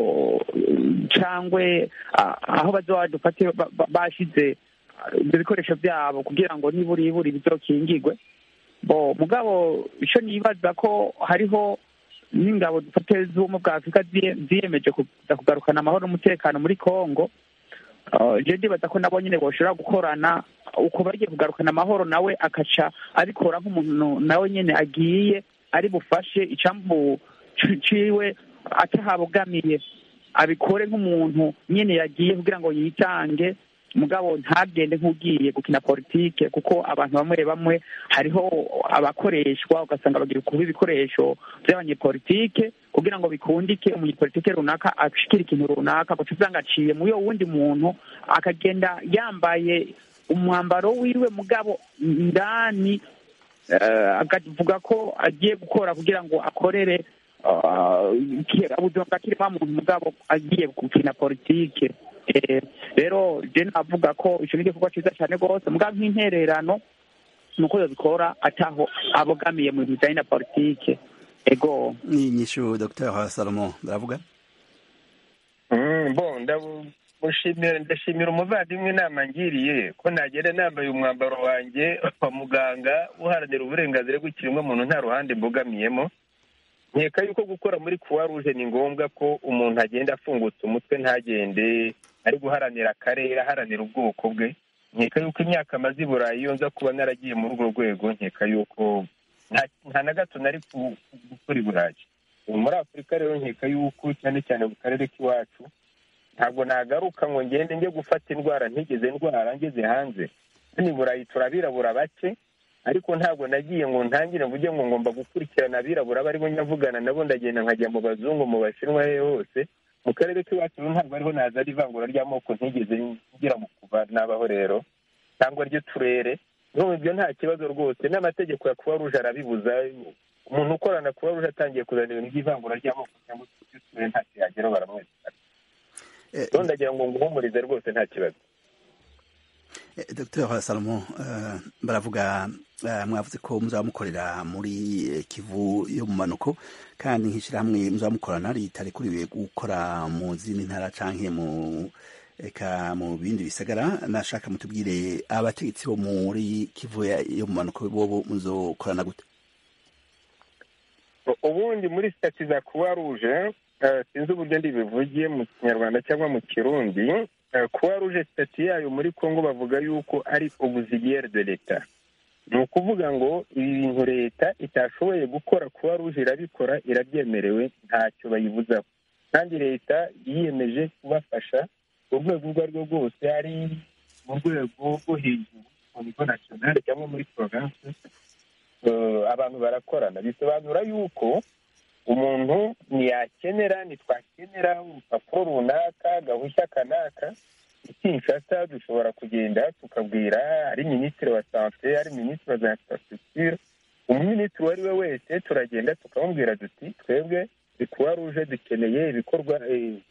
cyangwe aho bazodufate bashize ibyo bikoresho byabo kugira ngo niburi iburi bizokingirwe bo mugabo ico nibaza ko hariho n'ingabo dufate z'ubumwe bwa Afurika ziyemeje kugarukana amahoro n'umutekano muri Kongo je ndibaza ko nabo nyine boshobora gukorana uko bagiye kugarukana amahoro nawe akaca abikora nk'umuntu nawe nyine agiye ari bufashe icambu ciwe atahabogamiye abikore nk'umuntu nyine yagiye kugira ngo yitange mugabo ntagende nk'ugiye gukina politike kuko abantu bamwe bamwe hariho abakoreshwa ugasanga bagira kuba ibikoresho by'abanyepolitike kugira ngo bikundike umunyepolitike runaka ashikira ikintu runaka guca usanga aciye mu yo wundi muntu akagenda yambaye umwambaro wiwe mugabo ndani akavuga ko agiye gukora kugira ngo akorere ubuzima bwa kirema muntu mugabo agiye gukina politike rero je navuga ko ico ni igikorwa ciza cyane rwose mugabo nk'intererano nuko yobikora ataho abogamiye mu bijanye na politike ego ni nyishu Dr Salomo baravuga bon ndabushimira ndashimira umuvandimwe inama ngiriye ko nagenda nambaye umwambaro wanjye wa muganga uharanira uburenganzira bw'ikiremwamuntu nta ruhande mbogamiyemo nkeka yuko gukora muri Croix Rouge ni ngombwa ko umuntu agenda afungutse umutwe ntagende ari guharanira akarere aharanira ubwoko bwe nkeka yuko imyaka amaze i Burayi iyo nza kuba naragiye muri urwo rwego nkeka yuko nta na gato nari gukora i Burayi muri Afurika rero nkeka yuko cyane cyane mu karere k'iwacu ntabwo nagaruka ngo ngende njye gufata indwara ntigeze ndwara ngeze hanze ni Burayi turabirabura bake ariko ntabwo nagiye ngo ntangire mvuge ngo ngomba gukurikirana abirabura bari bo nyavugana nabo ndagenda nkajya mu bazungu mu bashinwa he hose mu karere k'iwacu ntabwo ariho naza ari ivangura ry'amoko ntigeze ngira mu kuva nabaho rero cyangwa ryo turere n'ubu ibyo nta kibazo rwose n'amategeko ya Croix Rouge arabibuza umuntu ukorana Croix Rouge atangiye kuzana ibintu by'ivangura ry'amoko cyangwa ryo turere nta kiyageraho baramwesana rero ndagira ngo nguhumurize rwose nta kibazo. Dr Salomo baravuga mwavuze ko muzamukorera muri Kivu yo mu manuko kandi nk'ishyirahamwe muzamukorana ritarekuriwe gukora mu zindi ntara canke mu eka mu bindi bisagara nashaka mutubwire abategetsi bo muri Kivu yo mu manuko bobo muzokorana gute? Ubundi muri stati za Croix Rouge sinzi uburyo ndibivugiye mu Kinyarwanda cyangwa mu Kirundi croix rouge sitati yayo muri congo bavuga yuko ari auxiliaire de l'etat, ni ukuvuga ngo ibi bintu leta itashoboye gukora croix rouge irabikora, irabyemerewe, ntacyo bayibuzaho. kandi leta yiyemeje kubafasha urwego urwo ari rwo rwose, ari mu rwego rwo hejuru mu bigo nasiyonari cyangwa muri province, abantu barakorana. Bisobanura yuko umuntu ntiyakenera ntitwakenera urupapuro runaka gahushya kanaka, Kinshasa dushobora kugenda tukabwira ari minisitiri wa sante, ari minisitiri wa za infrastructure, umuminisitiri uwo ari we wese turagenda tukamubwira duti twebwe croix rouge dukeneye ibikorwa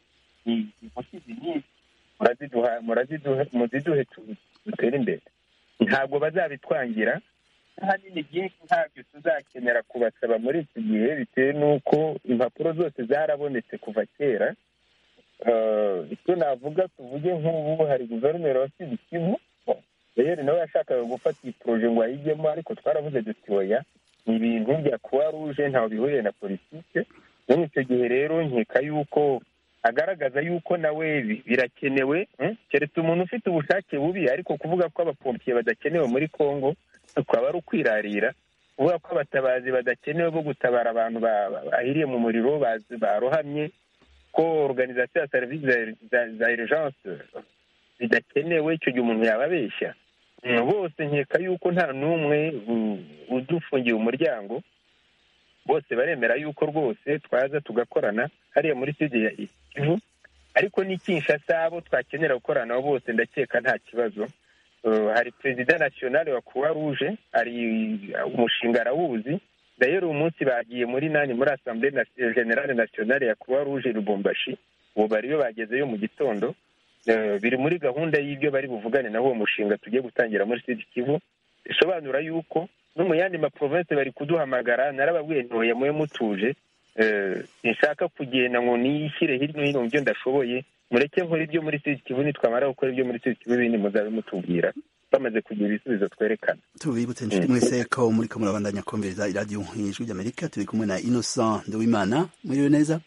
muziduhe dutere imbere. Ntabwo bazabitwangira, ahanini byinshi ntabyo tuzakenera kubasaba muri iki gihe, bitewe n'uko impapuro zose zarabonetse kuva kera. icyo navuga tuvuge nk'ubu hari guverineri wa Sud Kivu, rero nawe yashakaga gufata iyi poroje ngo ayigemo, ariko twaravuze duti oya, ni ibintu bya croix rouge ntaho bihuriye na politike. muri icyo gihe rero nkeka yuko agaragaza yuko nawe birakenewe, keretse umuntu ufite ubushake bubi, ariko kuvuga ko abapompiye badakenewe muri Congo kwaba ari ukwirarira, kuvuga ko abatabazi badakenewe bo gutabara abantu bahiriye mu muriro barohamye, ko organisation ya service za urgence bidakenewe, icyo gihe umuntu yababeshya. Bose nkeka yuko nta n'umwe udufungiye umuryango, bose baremera yuko rwose twaza tugakorana hariya muri Sud Kivu, ariko ni Kinshasa abo twakenera gukorana nabo bose ndakeka nta kibazo. Hari perezida national wa croix rouge, hari umushinga arawuzi, rero uyu munsi bagiye muri nani muri assemblée générale nationale ya croix rouge Lubumbashi, ubu bariyo bagezeyo mu gitondo, biri muri gahunda y'ibyo bari buvugane naho uwo mushinga tugiye gutangira muri Sud Kivu. Bisobanura yuko no mu yandi ma province bari kuduhamagara, narababwiye ntoya muye mutuje, nshaka kugenda ngo niyishyire hirya no hino mu byo ndashoboye, mureke nkora ibyo muri Sud Kivu, nitwamara gukora ibyo muri Sud Kivu ibindi muzabe mutubwira bamaze kugira ibisubizo twerekana. Tubibutse inshuti mwese ko muri ko murabandanya kumviriza iradiyo y'Ijwi ry'Amerika, turi kumwe na Innocent Nduwimana. Mwiriwe neza?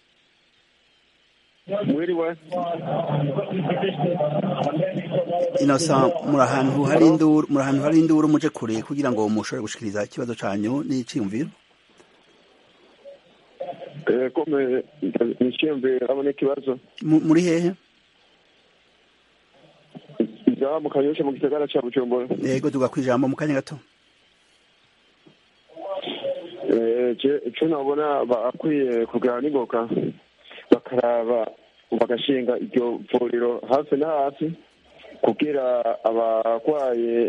Mwiriwe. Innocent, muri ahantu hari induru, muri ahantu hari induru muje kure kugira ngo mushobore gushikiriza ikibazo canyu n'iciyumviro. Eh, kome n'iciyumviro abone kibazo. Muri hehe? Nza mu Kanyosha mu gisagara ca Bujumbura. Yego, tugakwijambo mu kanya gato. Eh, je cyo nabona bakwiye kugira n'ingoka bakaraba bagashinga iryo vuriro hafi na hafi kugira abarwaye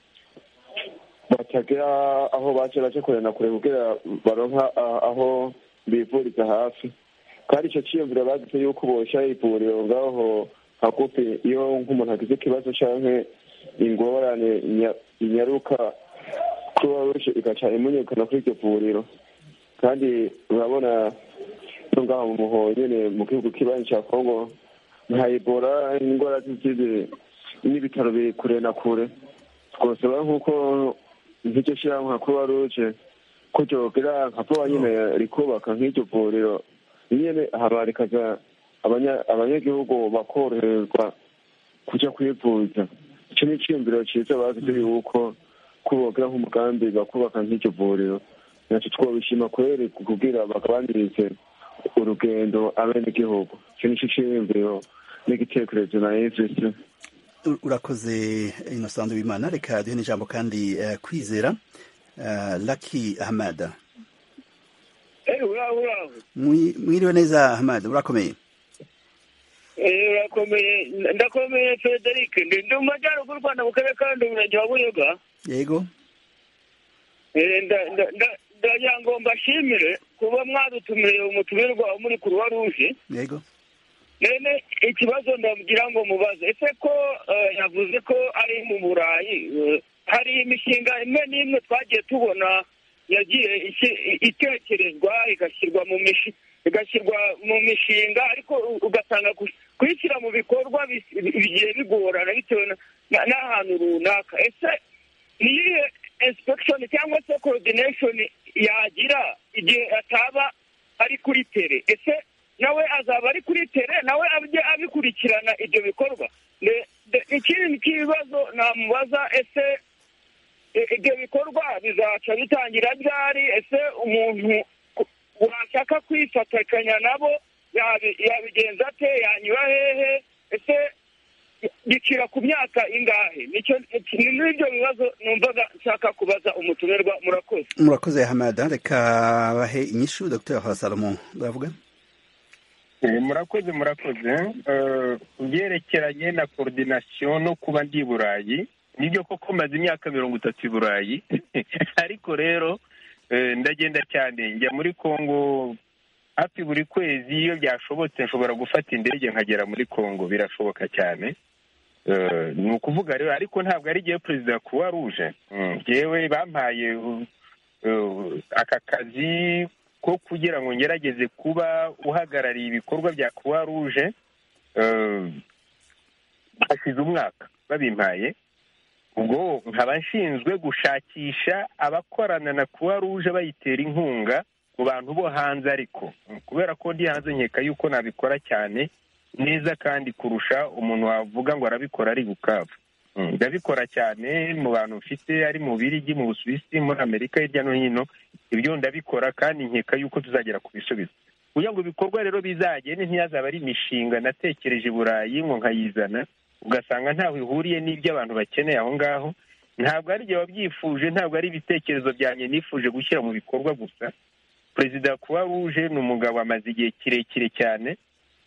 batagira aho bace bace kurena kure kugira baronka aho bivuriza hafi. Kandi icyo cyiyumviro bagize yuko bosha ivuriro ngaho hagufi, iyo nk'umuntu agize ikibazo canke ingorane inyaruka croix rouge igaca imunyekana kuri iryo vuriro. Kandi urabona ngaho mu muho nyene mu gihugu kibanyi ca Congo nka Ebola, ingwara z'izizi n'ibitaro biri kure na kure. Twosaba nk'uko nk'icyo shirahamwe nka croix rouge ko ryogira nka vuba nyene rikubaka nk'iryo vuriro nyene, haba rikaza abanyagihugu bakoroherwa kuja kwivuza. Ico ni iciyumviro ciza bagize yuko kubogira nk'umugambi bakubaka nk'iryo vuriro, naco twobishima kweri kugira bagabanirize urugendo abenegihugu. Icyo ni cyo cyiyumviro n'igitekerezo na Yesu. Urakoze Innocent Nduwimana. Reka duhe n'ijambo kandi uh, kwizera uh, Lucky Ahmad. Eh, uraho uraho. Mwiriwe neza Ahmad, urakomeye? Eh, urakomeye. Ndakomeye Frederic. Ndi mu majyaruguru Rwanda mu karere ka Ndumurenge wa Buyoga. Yego. Eh, nda nda ndagira ngo mbashimire kuba mwadutumiriye umutumirwa muri croix rouge. Yego. Nene ikibazo ndagira ngo mubaze, ese ko yavuze ko ari mu Burayi, hari imishinga imwe n'imwe twagiye tubona yagiye itekerezwa igashyirwa mu mishi igashyirwa mu mishinga, ariko ugasanga kuyishyira mu bikorwa bigiye bigorana bitewe n'ahantu runaka. Ese niyihe inspection cyangwa se coordination yagira igihe ataba ari kuri tere? Ese nawe azaba ari kuri tere nawe ajye abikurikirana ibyo bikorwa. Ikindi kibazo namubaza, ese ibyo bikorwa bizaca bitangira ryari? Ese umuntu washaka kwifatikanya nabo yabigenza ate? yanyura hehe? Ese gicira ku myaka ingahe? nicyo n'ibyo bibazo numvaga nshaka kubaza umutumirwa. Murakoze. Murakoze Hamada, reka bahe inyishu Dr Salomo bavuga. murakoze murakoze byerekeranye na coordination no kuba ndi i Burayi. Nibyo koko maze imyaka mirongo itatu i Burayi ariko rero ndagenda cyane, njya muri Kongo hafi buri kwezi. Iyo byashobotse nshobora gufata indege nkagera muri Kongo, birashoboka cyane. Ni ukuvuga rero, ariko ntabwo ari igihe perezida Croix Rouge yewe bampaye aka kazi ko kugira ngo ngerageze kuba uhagarariye ibikorwa bya Croix Rouge. Hashize umwaka babimpaye, ubwo nkaba nshinzwe gushakisha abakorana na Croix Rouge bayitera inkunga mu bantu bo hanze. Ariko kubera ko ndi hanze nkeka yuko nabikora cyane neza kandi kurusha umuntu wavuga ngo arabikora ari Bukavu. Ndabikora cyane mu bantu mfite ari mu Birigi, mu Busuwisi, muri Amerika, hirya no hino. Ibyo ndabikora kandi nkeka yuko tuzagera ku bisubizo. Kugira ngo ibikorwa rero bizagende ntiyazaba ari imishinga natekereje i Burayi ngo nkayizana ugasanga ntaho ihuriye n'ibyo abantu bakeneye aho ngaho. Ntabwo ari igihe wabyifuje, ntabwo ari ibitekerezo byanjye nifuje gushyira mu bikorwa gusa. Perezida Croix Rouge ni umugabo amaze igihe kirekire cyane.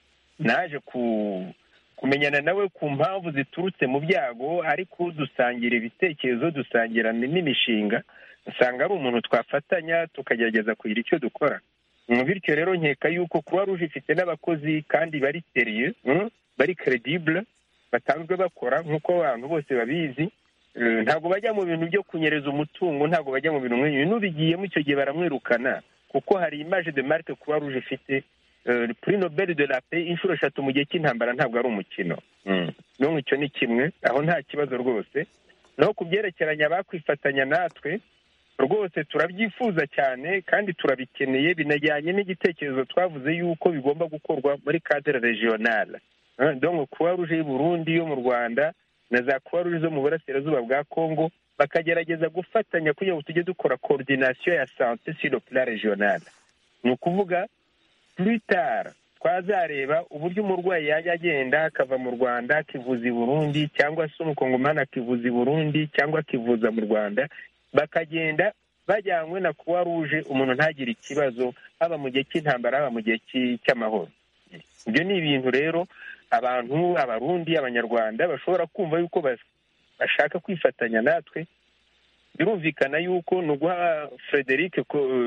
Naje ku kumenyana nawe ku mpamvu ziturutse mu byago, ariko dusangira ibitekerezo, dusangira n'imishinga. Usanga ari umuntu twafatanya tukagerageza kugira icyo dukora. Bityo rero nkeka yuko Croix Rouge ifite n'abakozi kandi bari serieux, bari credible, batanzwe bakora nk'uko abantu bose babizi. Ntabwo bajya mu bintu byo kunyereza umutungo, ntabwo bajya mu bintu nk'ibyo. N'ubigiyemo icyo gihe baramwirukana, kuko hari image de marque Croix Rouge ifite. Prix Nobel de la Paix inshuro eshatu mu gihe cy'intambara ntabwo ari umukino. N'ubu icyo ni kimwe, aho nta kibazo rwose. Naho kubyerekeranya abakwifatanya natwe, rwose turabyifuza cyane kandi turabikeneye. Binajyanye n'igitekerezo twavuze yuko bigomba gukorwa muri cadre regional. Donc Croix Rouge y'u Burundi, yo mu Rwanda, na za Croix Rouge zo mu burasirazuba bwa Congo bakagerageza gufatanya kugira ngo tujye dukora coordination ya santé sur le plan régional. Ni ukuvuga plus tard twazareba uburyo umurwayi yajya agenda akava mu Rwanda akivuza i Burundi, cyangwa se umukongomani akivuza i Burundi cyangwa akivuza mu Rwanda, bakagenda bajyanywe na Croix Rouge, umuntu ntagire ikibazo, haba mu gihe cy'intambara haba mu gihe cy'amahoro. Ibyo ni ibintu rero abantu, Abarundi, Abanyarwanda bashobora kumva yuko bashaka kwifatanya natwe. Birumvikana yuko ni uguha Frederic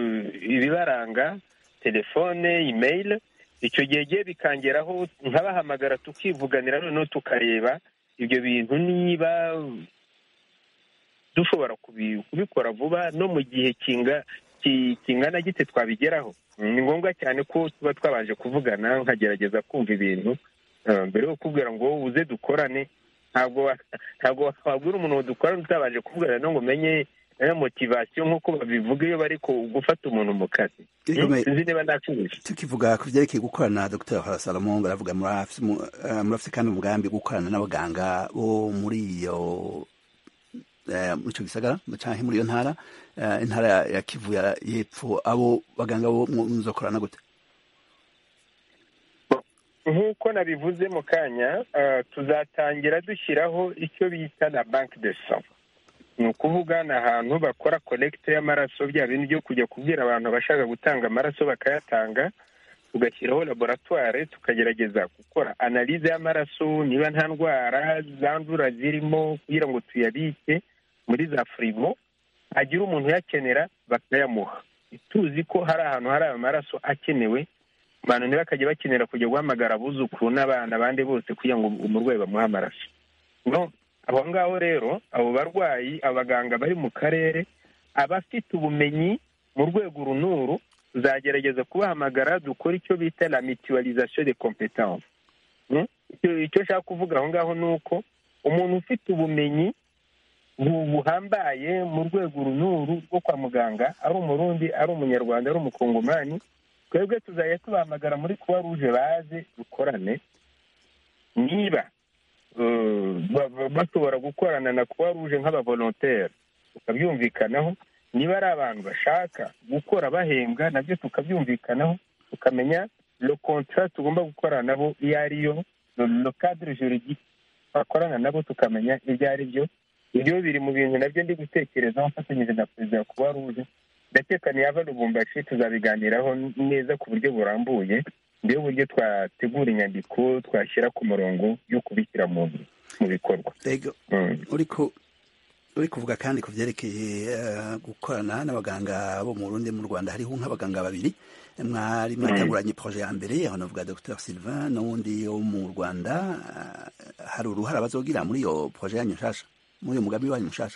ibibaranga, telefone, email. Icyo gihe gihe bikangeraho nkabahamagara tukivuganira, noneho tukareba ibyo bintu niba dushobora kubikora vuba no mu gihe kinga kingana gite twabigeraho. Ni ngombwa cyane ko tuba twabanje kuvugana, nkagerageza kumva ibintu mbere yo kubwira ngo uze dukorane. Ntabwo ntabwo wabwira umuntu dukorana utabanje kuvugana no ngo menye motivation nk'uko babivuga iyo bari gufata umuntu mu kazi. Sinzi niba ndacuruje. Tukivuga ku byerekeye gukorana, Dr Salomo baravuga muri afite kandi umugambi gukorana n'abaganga bo muri iyo muri icyo gisagara cyangwa muri iyo ntara, intara ya Kivu y'Epfo. Abo baganga bo muzokorana gute? Nk'uko nabivuze mu kanya, tuzatangira dushyiraho icyo bita na banque de sang. Ni ukuvuga ni ahantu bakora collecte y'amaraso, bya bintu byo kujya kubwira abantu bashaka gutanga amaraso bakayatanga. Tugashyiraho laboratoire, tukagerageza gukora analyse y'amaraso, niba nta ndwara zandura zirimo, kugira ngo tuyabike muri za frigo, hagira umuntu uyakenera bakayamuha. Tuzi ko hari ahantu hari amaraso akenewe, abantu ntibakajya bakenera kujya guhamagara abuzukuru n'abana abandi bose kugira ngo umurwayi bamuhe amaraso. No, aho ngaho rero abo barwayi, abaganga bari mu karere, abafite ubumenyi mu rwego runuru, tuzagerageza kubahamagara, dukora icyo bita la mutualisation des compétences. Icyo nshaka kuvuga aho ngaho ni uko umuntu ufite ubumenyi buhambaye mu rwego runuru rwo kwa muganga, ari Umurundi, ari Umunyarwanda, ari Umukongomani, twebwe tuzajya tubahamagara muri kuba ruje baze dukorane, niba bashobora gukorana na kuba ruje nk'abavolontere tukabyumvikanaho, niba ari abantu bashaka gukora bahembwa nabyo tukabyumvikanaho, tukamenya le contrat tugomba gukorana nabo iyo ariyo, le cadre juridique bakorana nabo tukamenya ibyo ari byo. Ibyo biri mu bintu nabyo ndi gutekerezaho mfatanyije na perezida wa kuba ruje. Ndakeka niyava Lubumbashi tuzabiganiraho neza ku buryo burambuye, mbere y'uburyo twategura inyandiko twashyira ku murongo yo kubishyira mu bikorwa. uriko uri kuvuga kandi ku byerekeye gukorana n'abaganga bo mu Burundi mu Rwanda, hariho nk'abaganga babiri mwari mwatanguranye projet ya mbere, aho navuga Docteur Sylvain n'uwundi wo mu Rwanda. Hari uruhara bazogira muri iyo projet yanyu nshasha, muri uyu mugambi wanyu mushasha?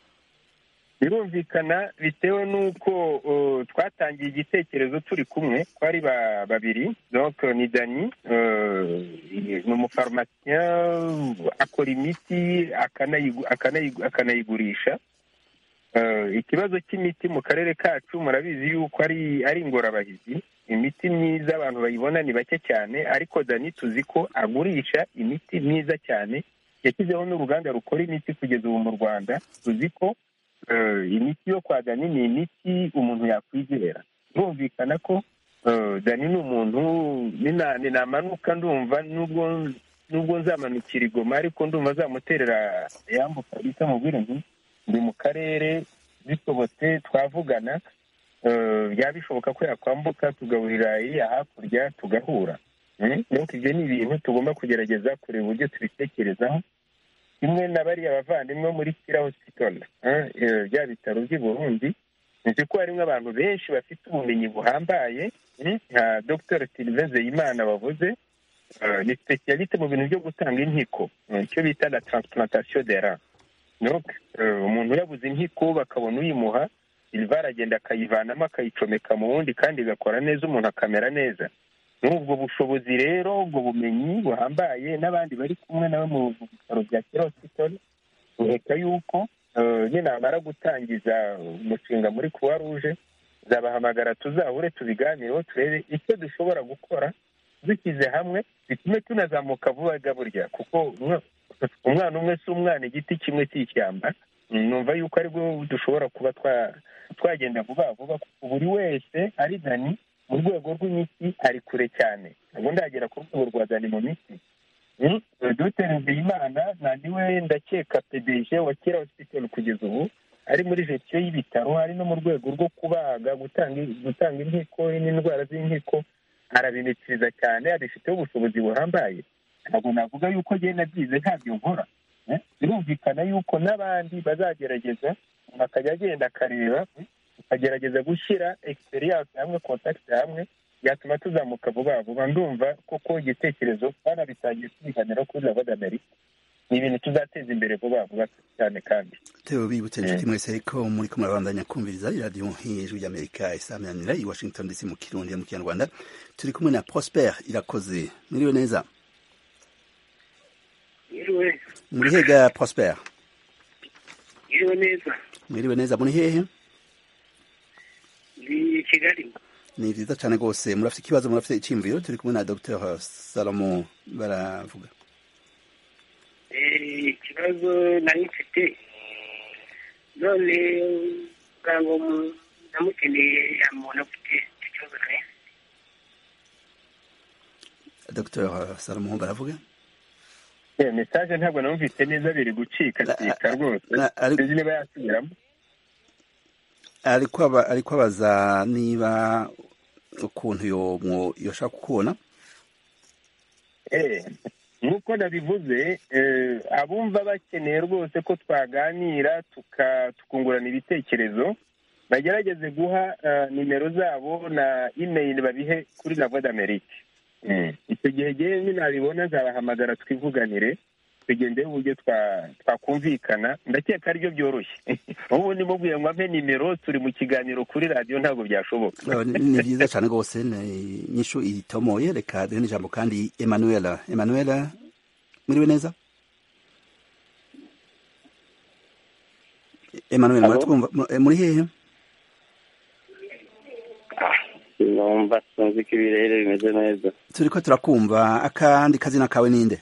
Birumvikana bitewe n'uko uh, twatangiye igitekerezo turi kumwe, twari babiri. Donc ni Dani ni umufarmasien akora imiti akanayigurisha. Uh, ikibazo cy'imiti mu karere kacu murabizi yuko ari ari ingorabahizi, imiti myiza abantu bayibona ni bake cyane, ariko Dani tuzi ko agurisha imiti myiza cyane. Yashyizeho n'uruganda rukora imiti kugeza ubu mu Rwanda. Tuzi ko imiti yo kwa Dani ni imiti umuntu yakwizera. Birumvikana ko Dani ni umuntu ninamanuka ndumva nubwo nubwo nzamanukira i Goma, ariko ndumva azamuterera yambuka bita mu Bwirinzi, ndi mu karere bisobotse twavugana, byaba bishoboka ko yakwambuka tugahurira iriya hakurya tugahura. Donc ibyo ni ibintu tugomba kugerageza kureba uburyo tubitekerezaho, kimwe na bariya bavandimwe muri Kira Hospital bya bitaro by'i Burundi. Nzi ko harimo abantu benshi bafite ubumenyi buhambaye, nka Docteur Sylvain Zeyimana bavuze, ni specialiste mu bintu byo gutanga inkiko, icyo bita la transplantation des reins. Donc umuntu yabuze inkiko bakabona uyimuha, Sylvain aragenda akayivanamo akayicomeka mu wundi kandi igakora neza, umuntu akamera neza. N'ubwo bushobozi rero, ubwo bumenyi buhambaye, n'abandi bari kumwe nawe mu bitaro bya Kira Hospital, ureka yuko ninamara gutangiza umushinga muri Croix Rouge zabahamagara tuzahure tubiganireho, turebe icyo dushobora gukora dushyize hamwe, bitume tunazamuka vuba burya, kuko umwana umwe si umwana, igiti kimwe cy'ishyamba. Numva yuko aribwo dushobora kuba twagenda vuba vuba, kuko buri wese ari Dani mu rwego rw'imiti ari kure cyane. Ubu ndagera ku rwego rwa Dani mu miti. Docteur Nzeyimana naniwe ndakeka P D G wa Kira Hospital kugeza ubu, ari muri gestion y'ibitaro, ari no mu rwego rwo kubaga, gutanga gutanga inkiko n'indwara z'inkiko, arabinekiriza cyane, abifiteho ubushobozi buhambaye. Ntabwo navuga yuko njye nabyize ntabyo nkora. Birumvikana yuko n'abandi bazagerageza, bakajya agenda akareba, agerageza gushyira experience hamwe, contact hamwe, yatuma tuzamuka vuba vuba. Ndumva koko igitekerezo twanabitangiye tubiganira kuri La Voix d'Amérique, ni ibintu tuzateza imbere vuba vuba cyane. Kandi Theo bibutse inshuti mwese ko muri kumwe abandanya kumviriza radio y'Ijwi ry'Amerika isamanira i Washington D C mu Kirundi mu Kinyarwanda. Turi kumwe na Prosper Irakoze. Mwiriwe neza? Mwiriwe. Muri hega Prosper? Mwiriwe neza. Mwiriwe neza, muri hehe? Ni Kigali. Ni vyiza cyane rwose. Murafite ikibazo, murafite icyimviro? Turi kumwe na Docteur Salomon baravuga. Eh, ikibazo nari mfite none ngango namukeneye amona afite ikibazo naye. Docteur Salomon baravuga. Eh, message ntabwo namufite neza, biri gucika cika rwose. Sinzi niba yasubiramo. Ariko aba ariko abaza niba ukuntu yo yoshaka kubona. Eh, nuko nabivuze, eh, abumva bakeneye rwose ko twaganira tukungurana ibitekerezo, bagerageze guha uh, nimero zabo na email babihe kuri La Voix d'Amérique. Mm. Icyo gihe gihe nabibona nzabahamagara twivuganire, tugendeye uburyo twakumvikana. Ndakeka aribyo byoroshye. Ubu ni mubwiye ngo ampe nimero, turi mu kiganiro kuri radio, ntabwo byashoboka. Ni byiza cyane rwose, nyishu itomoye. Reka duhe n'ijambo kandi Emmanuel. Emmanuel, mwiriwe neza? Emmanuel, muratwumva? Muri hehe? sinumva sinzi ko ibirere bimeze neza. turiko turakumva. Akandi kazina kawe ninde?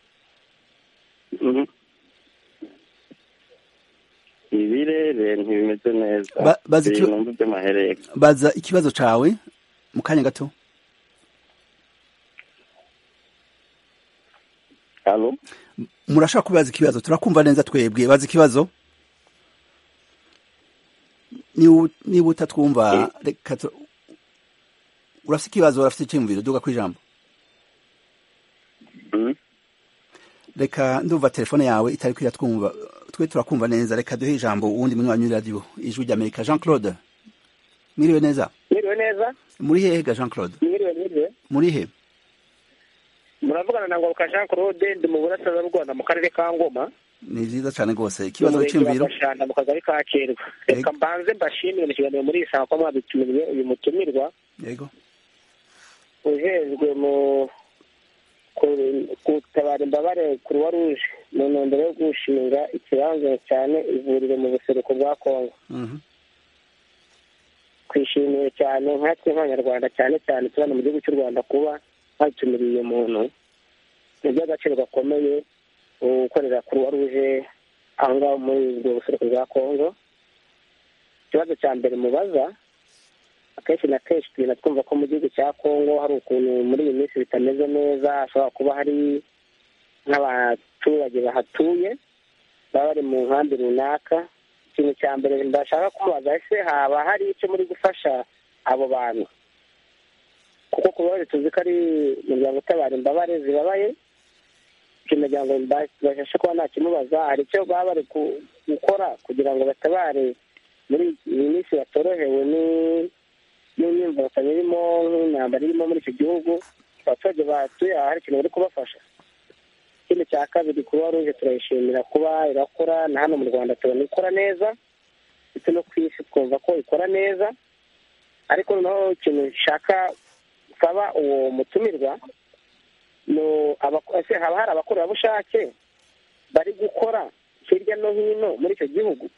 Ibirere ntibimeze neza. Ba- bazi iki- Sinumva iby'amaherere. baza ikibazo cawe mu kanya gato. Halo? Murashaka kubaza ikibazo, turakumva neza twebwe. Baza ikibazo. Niba niba utatwumva reka tu- urafite ikibazo, urafite icyumviro, duga ku ijambo. Reka ndumva telefone yawe itari kwira twumva, twe turakumva neza. Reka duhe ijambo uwundi munywanyi wa radio Ijwi ry'Amerika, Jean Claude. Mwiriwe neza? Mwiriwe neza? Muri hehe ga Jean Claude? Mwiriwe mwiriwe. Muri he? Muravugana na Ngoboka Jean Claude, ndi mu Burasirazuba bw'u Rwanda mu karere ka Ngoma. Ni vyiza cyane rwose. Ikibazo cy'imviro mu kagari ka Kirwa. Reka mbanze mbashimire mu kiganiro muri isanga ko mwadutumiriye uyu mutumirwa. Yego. Ujejwe mu gutabara imbabare Croix Rouge mu ntumbero yo gushinga ikibanza cyane ivuriro mu buseruko bwa Kongo. Twishimiye cyane nkatwe nk'abanyarwanda cyane cyane tubana mu gihugu cy'u Rwanda kuba hatumiriye umuntu ni iby'agaciro gakomeye ukorera Croix Rouge aho ngaho muri ubwo buseruko bwa Kongo. Ikibazo cya mbere mubaza, akenshi na kenshi tugenda twumva ko mu gihugu cya Kongo hari ukuntu muri iyi minsi bitameze neza, hashobora kuba hari nk'abaturage bahatuye baba bari mu nkambi runaka. Ikintu cya mbere ndashaka kumubaza, ese haba hari icyo muri gufasha abo bantu? Kuko kuba tuzi ko ari umuryango utabara imbabare zibabaye, icyo muryango bashashe kuba nta kimubaza, hari icyo baba bari gukora kugira ngo batabare muri iyi minsi batorohewe n'imyivumbagatanyo irimo nk'intambara irimo muri icyo gihugu. Abaturage bahatuye hari ikintu bari kubafasha. Ikindi cya kabiri, Croix Rouge turayishimira kuba irakora na hano mu Rwanda tubona ikora neza, ndetse no ku isi twumva ko ikora neza. Ariko noneho ikintu nshaka gusaba uwo mutumirwa, ese haba hari abakorerabushake bari gukora hirya no hino muri icyo gihugu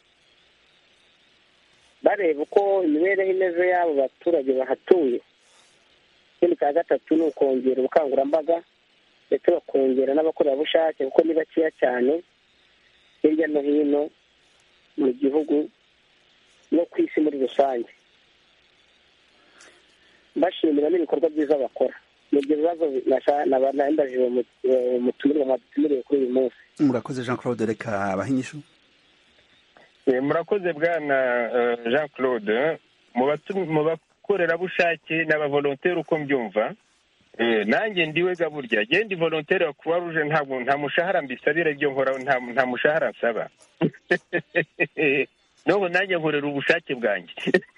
bareba uko imibereho imeze y'abo baturage bahatuye? Ikindi cya gatatu ni ukongera ubukangurambaga ndetse bakongera n'abakorerabushake, kuko ni bakeya cyane hirya no hino mu gihugu no ku isi muri rusange. Bashimira n'ibikorwa byiza bakora. Ni ibyo bibazo nabandajije umutumirwa mwadutumiriye kuri uyu munsi. Murakoze Jean Claude, reka abahe inyishu. Murakoze bwana Jean Claude. Mu bakorerabushake n'abavolontaire uko mbyumva, nanjye ndiwe gaburya genda volontaire wa Croix Rouge, ntabwo nta mushahara mbisabira, ibyo nkora nta mushahara nsaba. Noneho nanjye nkorera ubushake bwanjye.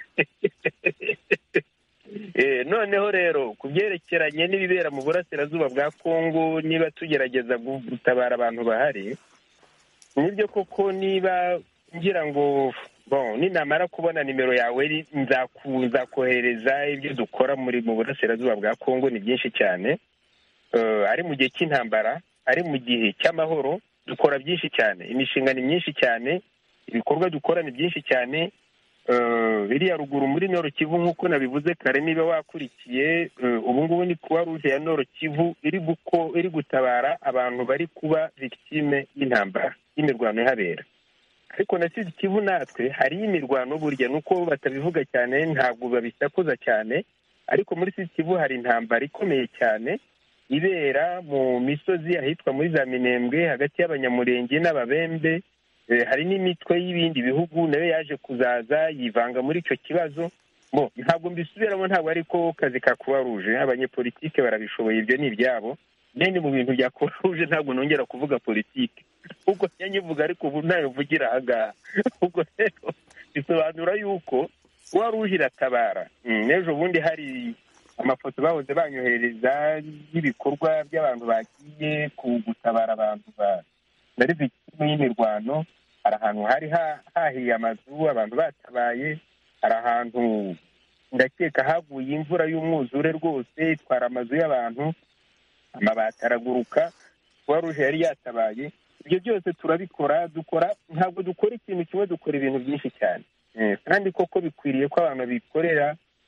Noneho rero ku byerekeranye n'ibibera mu burasirazuba bwa Kongo, niba tugerageza gutabara abantu bahari, nibyo koko niba ngira ngo bon ninamara kubona nimero yawe nzakohereza ibyo dukora muri mu burasirazuba bwa Kongo. Ni byinshi cyane, ari mu gihe cy'intambara, ari mu gihe cy'amahoro, dukora byinshi cyane. Imishinga ni myinshi cyane, ibikorwa dukora ni byinshi cyane. Biriya ruguru muri Nord Kivu nk'uko nabivuze kare, niba wakurikiye, ubu ngubu ni Croix Rouge ya Nord Kivu iri guko iri gutabara abantu bari kuba victime y'intambara y'imirwano ihabera. Ariko na Sud Kivu natwe hari imirwano, burya nuko batabivuga cyane, ntabwo babisakuza cyane, ariko muri Sud Kivu hari intambara ikomeye cyane ibera mu misozi ahitwa muri za Minembwe, hagati y'Abanyamurenge n'Ababembe. Hari n'imitwe y'ibindi bihugu nayo yaje kuzaza yivanga muri icyo kibazo. Bo ntabwo mbisubiramo, ntabwo ariko kazi ka Croix Rouge, abanyepolitike barabishoboye, ibyo ni ibyabo. Nende mu bintu bya Croix Rouge ntabwo nongera kuvuga politike, ubwo nyanyivuga ariko ubu nayo vugira aha. Ubwo rero bisobanura yuko Croix Rouge iratabara. N'ejo bundi hari amafoto bahoze banyohereza y'ibikorwa by'abantu bagiye gutabara abantu bari victime y'imirwano. Hari ahantu hari hahiye amazu, abantu batabaye. Hari ahantu ndakeka haguye imvura y'umwuzure rwose itwara amazu y'abantu, amabati araguruka. Croix Rouge yari yatabaye. Ibyo byose turabikora, dukora ntabwo dukora ikintu kimwe, dukora ibintu byinshi cyane. Kandi koko bikwiriye ko abantu bikorera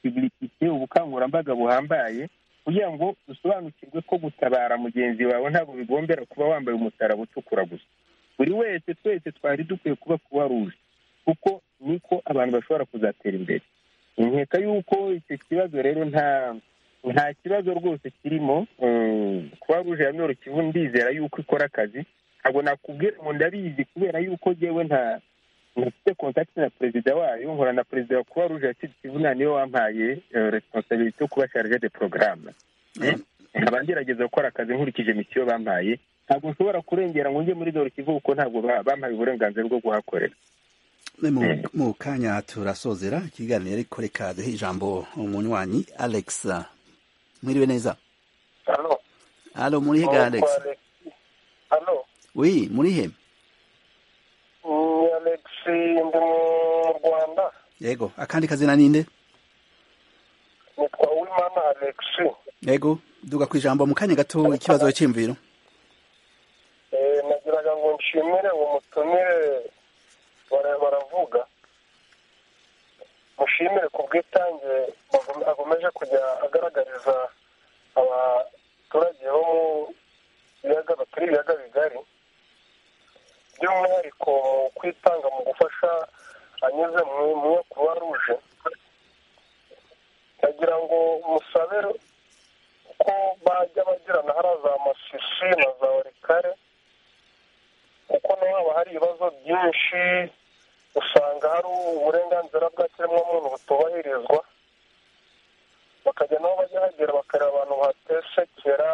publicité ubukangurambaga buhambaye kugira ngo usobanukirwe ko gutabara mugenzi wawe ntabwo bigombera kuba wambaye umusaraba utukura gusa. Buri wese twese twari dukwiye kuba kuba ruje kuko niko abantu bashobora kuzatera imbere. Nkeka yuko icyo kibazo rero nta nta kibazo rwose kirimo. Kuba ruje ya Nord Kivu ndizera yuko ikora akazi, ntabwo nakubwira ngo ndabizi kubera yuko jewe nta mfite contact na perezida wayo, nkora na perezida wa Croix Rouge ya Sud Kivu, niwe wampaye responsabilité yo kuba chargé de programme. Nkaba ngerageza gukora akazi nkurikije misiyo bampaye, ntabwo nshobora kurengera ngo njye muri Nord Kivu kuko ntabwo bampaye uburenganzira bwo kuhakorera. Mu kanya turasozera ikiganiro, ariko reka duhe ijambo umunywanyi Alex. Mwiriwe neza. Allo. Allo, muri he Alex? Allo. Oui, muri he? Ni Alex ndi mu Rwanda. Yego, akandi kazina ninde? Nitwa Uwimana Alex. Yego, duga ku ijambo mu kanya gato ikibazo cy'imviro. Eh, nagiraga ngo nshimire umutumire baravuga, mushimire ku bwitange agomeje kujya agaragariza abaturage bo mu biyaga baturi ibiyaga bigari, by'umwihariko mu kwitanga mu gufasha anyuze mu Croix Rouge. Ndagira ngo musabe ko bajya bagirana hariya za Masisi na za Walikale, kuko naho haba hari ibibazo byinshi, usanga hari uburenganzira bwa kiremwamuntu butubahirizwa, bakajya nabo bajya bagera bakareba abantu batesekera,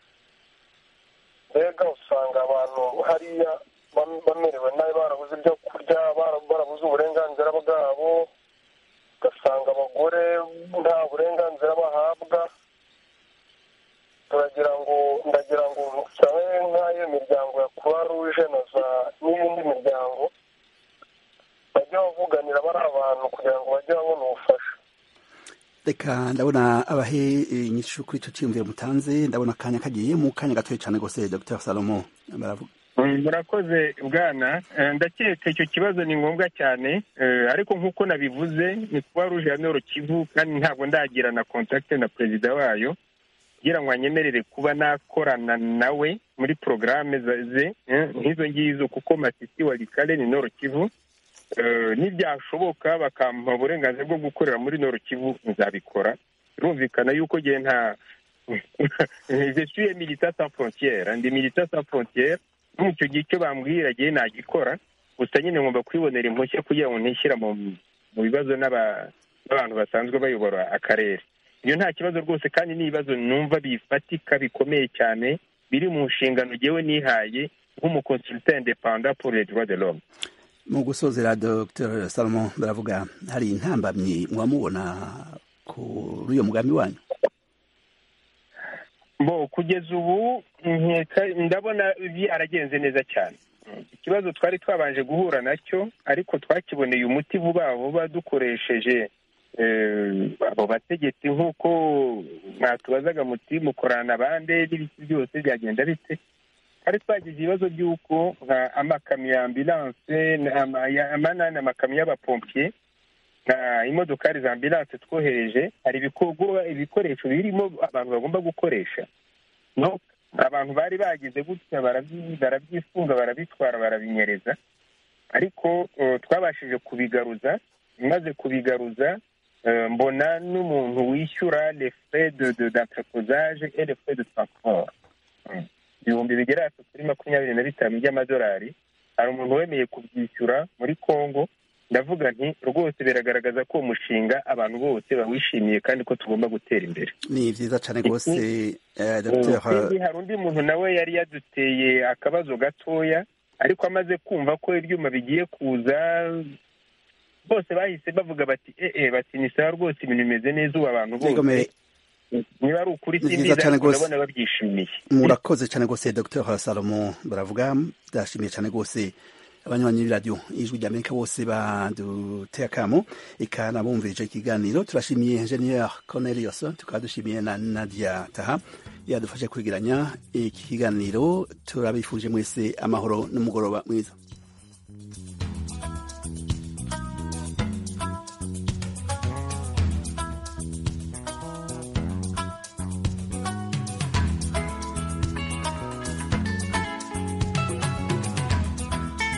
mbega usanga abantu hariya bamerewe nabi, barabuze ibyo kurya, barabuze uburenganzira bwabo, ugasanga abagore nta burenganzira bahabwa. turagira ngo ndagira ngo nsabe nk'ayo miryango ya Croix Rouge na za n'iyindi miryango bajya bavuganira bari abantu kugira ngo bajye babona ubufasha. Reka ndabona abahe inyishu kuri icyo cyiyumviro mutanze, ndabona akanya kagiye mu kanya gatoya cyane rwose. Dr Salomo baravuga. Murakoze bwana, ndakeka icyo kibazo ni ngombwa cyane, ariko nk'uko nabivuze ni Croix Rouge ya Nord Kivu, kandi ntabwo ndagira na contact na perezida wayo kugira ngo anyemerere kuba nakorana nawe muri programme ze nk'izo ngizo, kuko Masisi, Walikale ni Nord Kivu. Nibyashoboka bakampa uburenganzira bwo gukorera muri Nord Kivu nzabikora. Birumvikana yuko ngiye nta je suis militant sans frontières, ndi militant sans frontières, mu cyo gihe cyo bambwira gihe nagikora, gusa nyine ngomba kwibonera impushya kugira ngo ntishyira mu mu bibazo n'abantu basanzwe bayobora akarere. Iyo nta kibazo rwose, kandi n'ibibazo numva bifatika bikomeye cyane biri mu nshingano jewe nihaye nk'umuconsultant indépendant pour les droits de l'homme. Mu gusozera Dr Salomon baravuga, hari intambamyi mwamubona kuri uyo mugambi wanyu? Bo kugeza ubu ndabona aragenze neza cyane. Ikibazo twari twabanje guhura nacyo, ariko twakiboneye umuti vuba vuba dukoresheje abo bategetsi, nk'uko mwatubazaga muti mukorana abandi n'ibiki byose byagenda bite. Hari twagize ibibazo by'uko nka amakamyo ya ambulance, amanani amakamyo y'abapompier na imodokari za ambulance twohereje, hari ibikorwa ibikoresho birimo abantu bagomba gukoresha, no abantu bari bagize gutya barabyifunga barabitwara barabinyereza, ariko twabashije kubigaruza. Maze kubigaruza mbona n'umuntu wishyura les frais de d'entreposage et les frais de transport ibihumbi bigera kuri makumyabiri na bitanu by'amadolari. Hari umuntu wemeye kubyishyura muri Congo. Ndavuga nti rwose biragaragaza ko umushinga abantu bose bawishimiye kandi ko tugomba gutera imbere. Ni byiza cyane rwose. Hari undi muntu nawe yari yaduteye akabazo gatoya, ariko amaze kumva ko ibyuma bigiye kuza bose bahise bavuga bati eh bati ni sawa rwose, ibintu bimeze neza, ubu abantu bose niba ari ukuri simbiza ndabona babyishimiye. Murakoze cyane rwose Dr Salomo baravuga. Ndashimiye cyane rwose abanywanyi b'iradiyo Ijwi ry'Amerika bose baduteye akamo ikana bumvije ikiganiro. Turashimiye Engineer Cornelius, tukaba dushimiye na Nadia Taha yadufashe kwigiranya iki kiganiro. Turabifuje mwese amahoro n'umugoroba mwiza.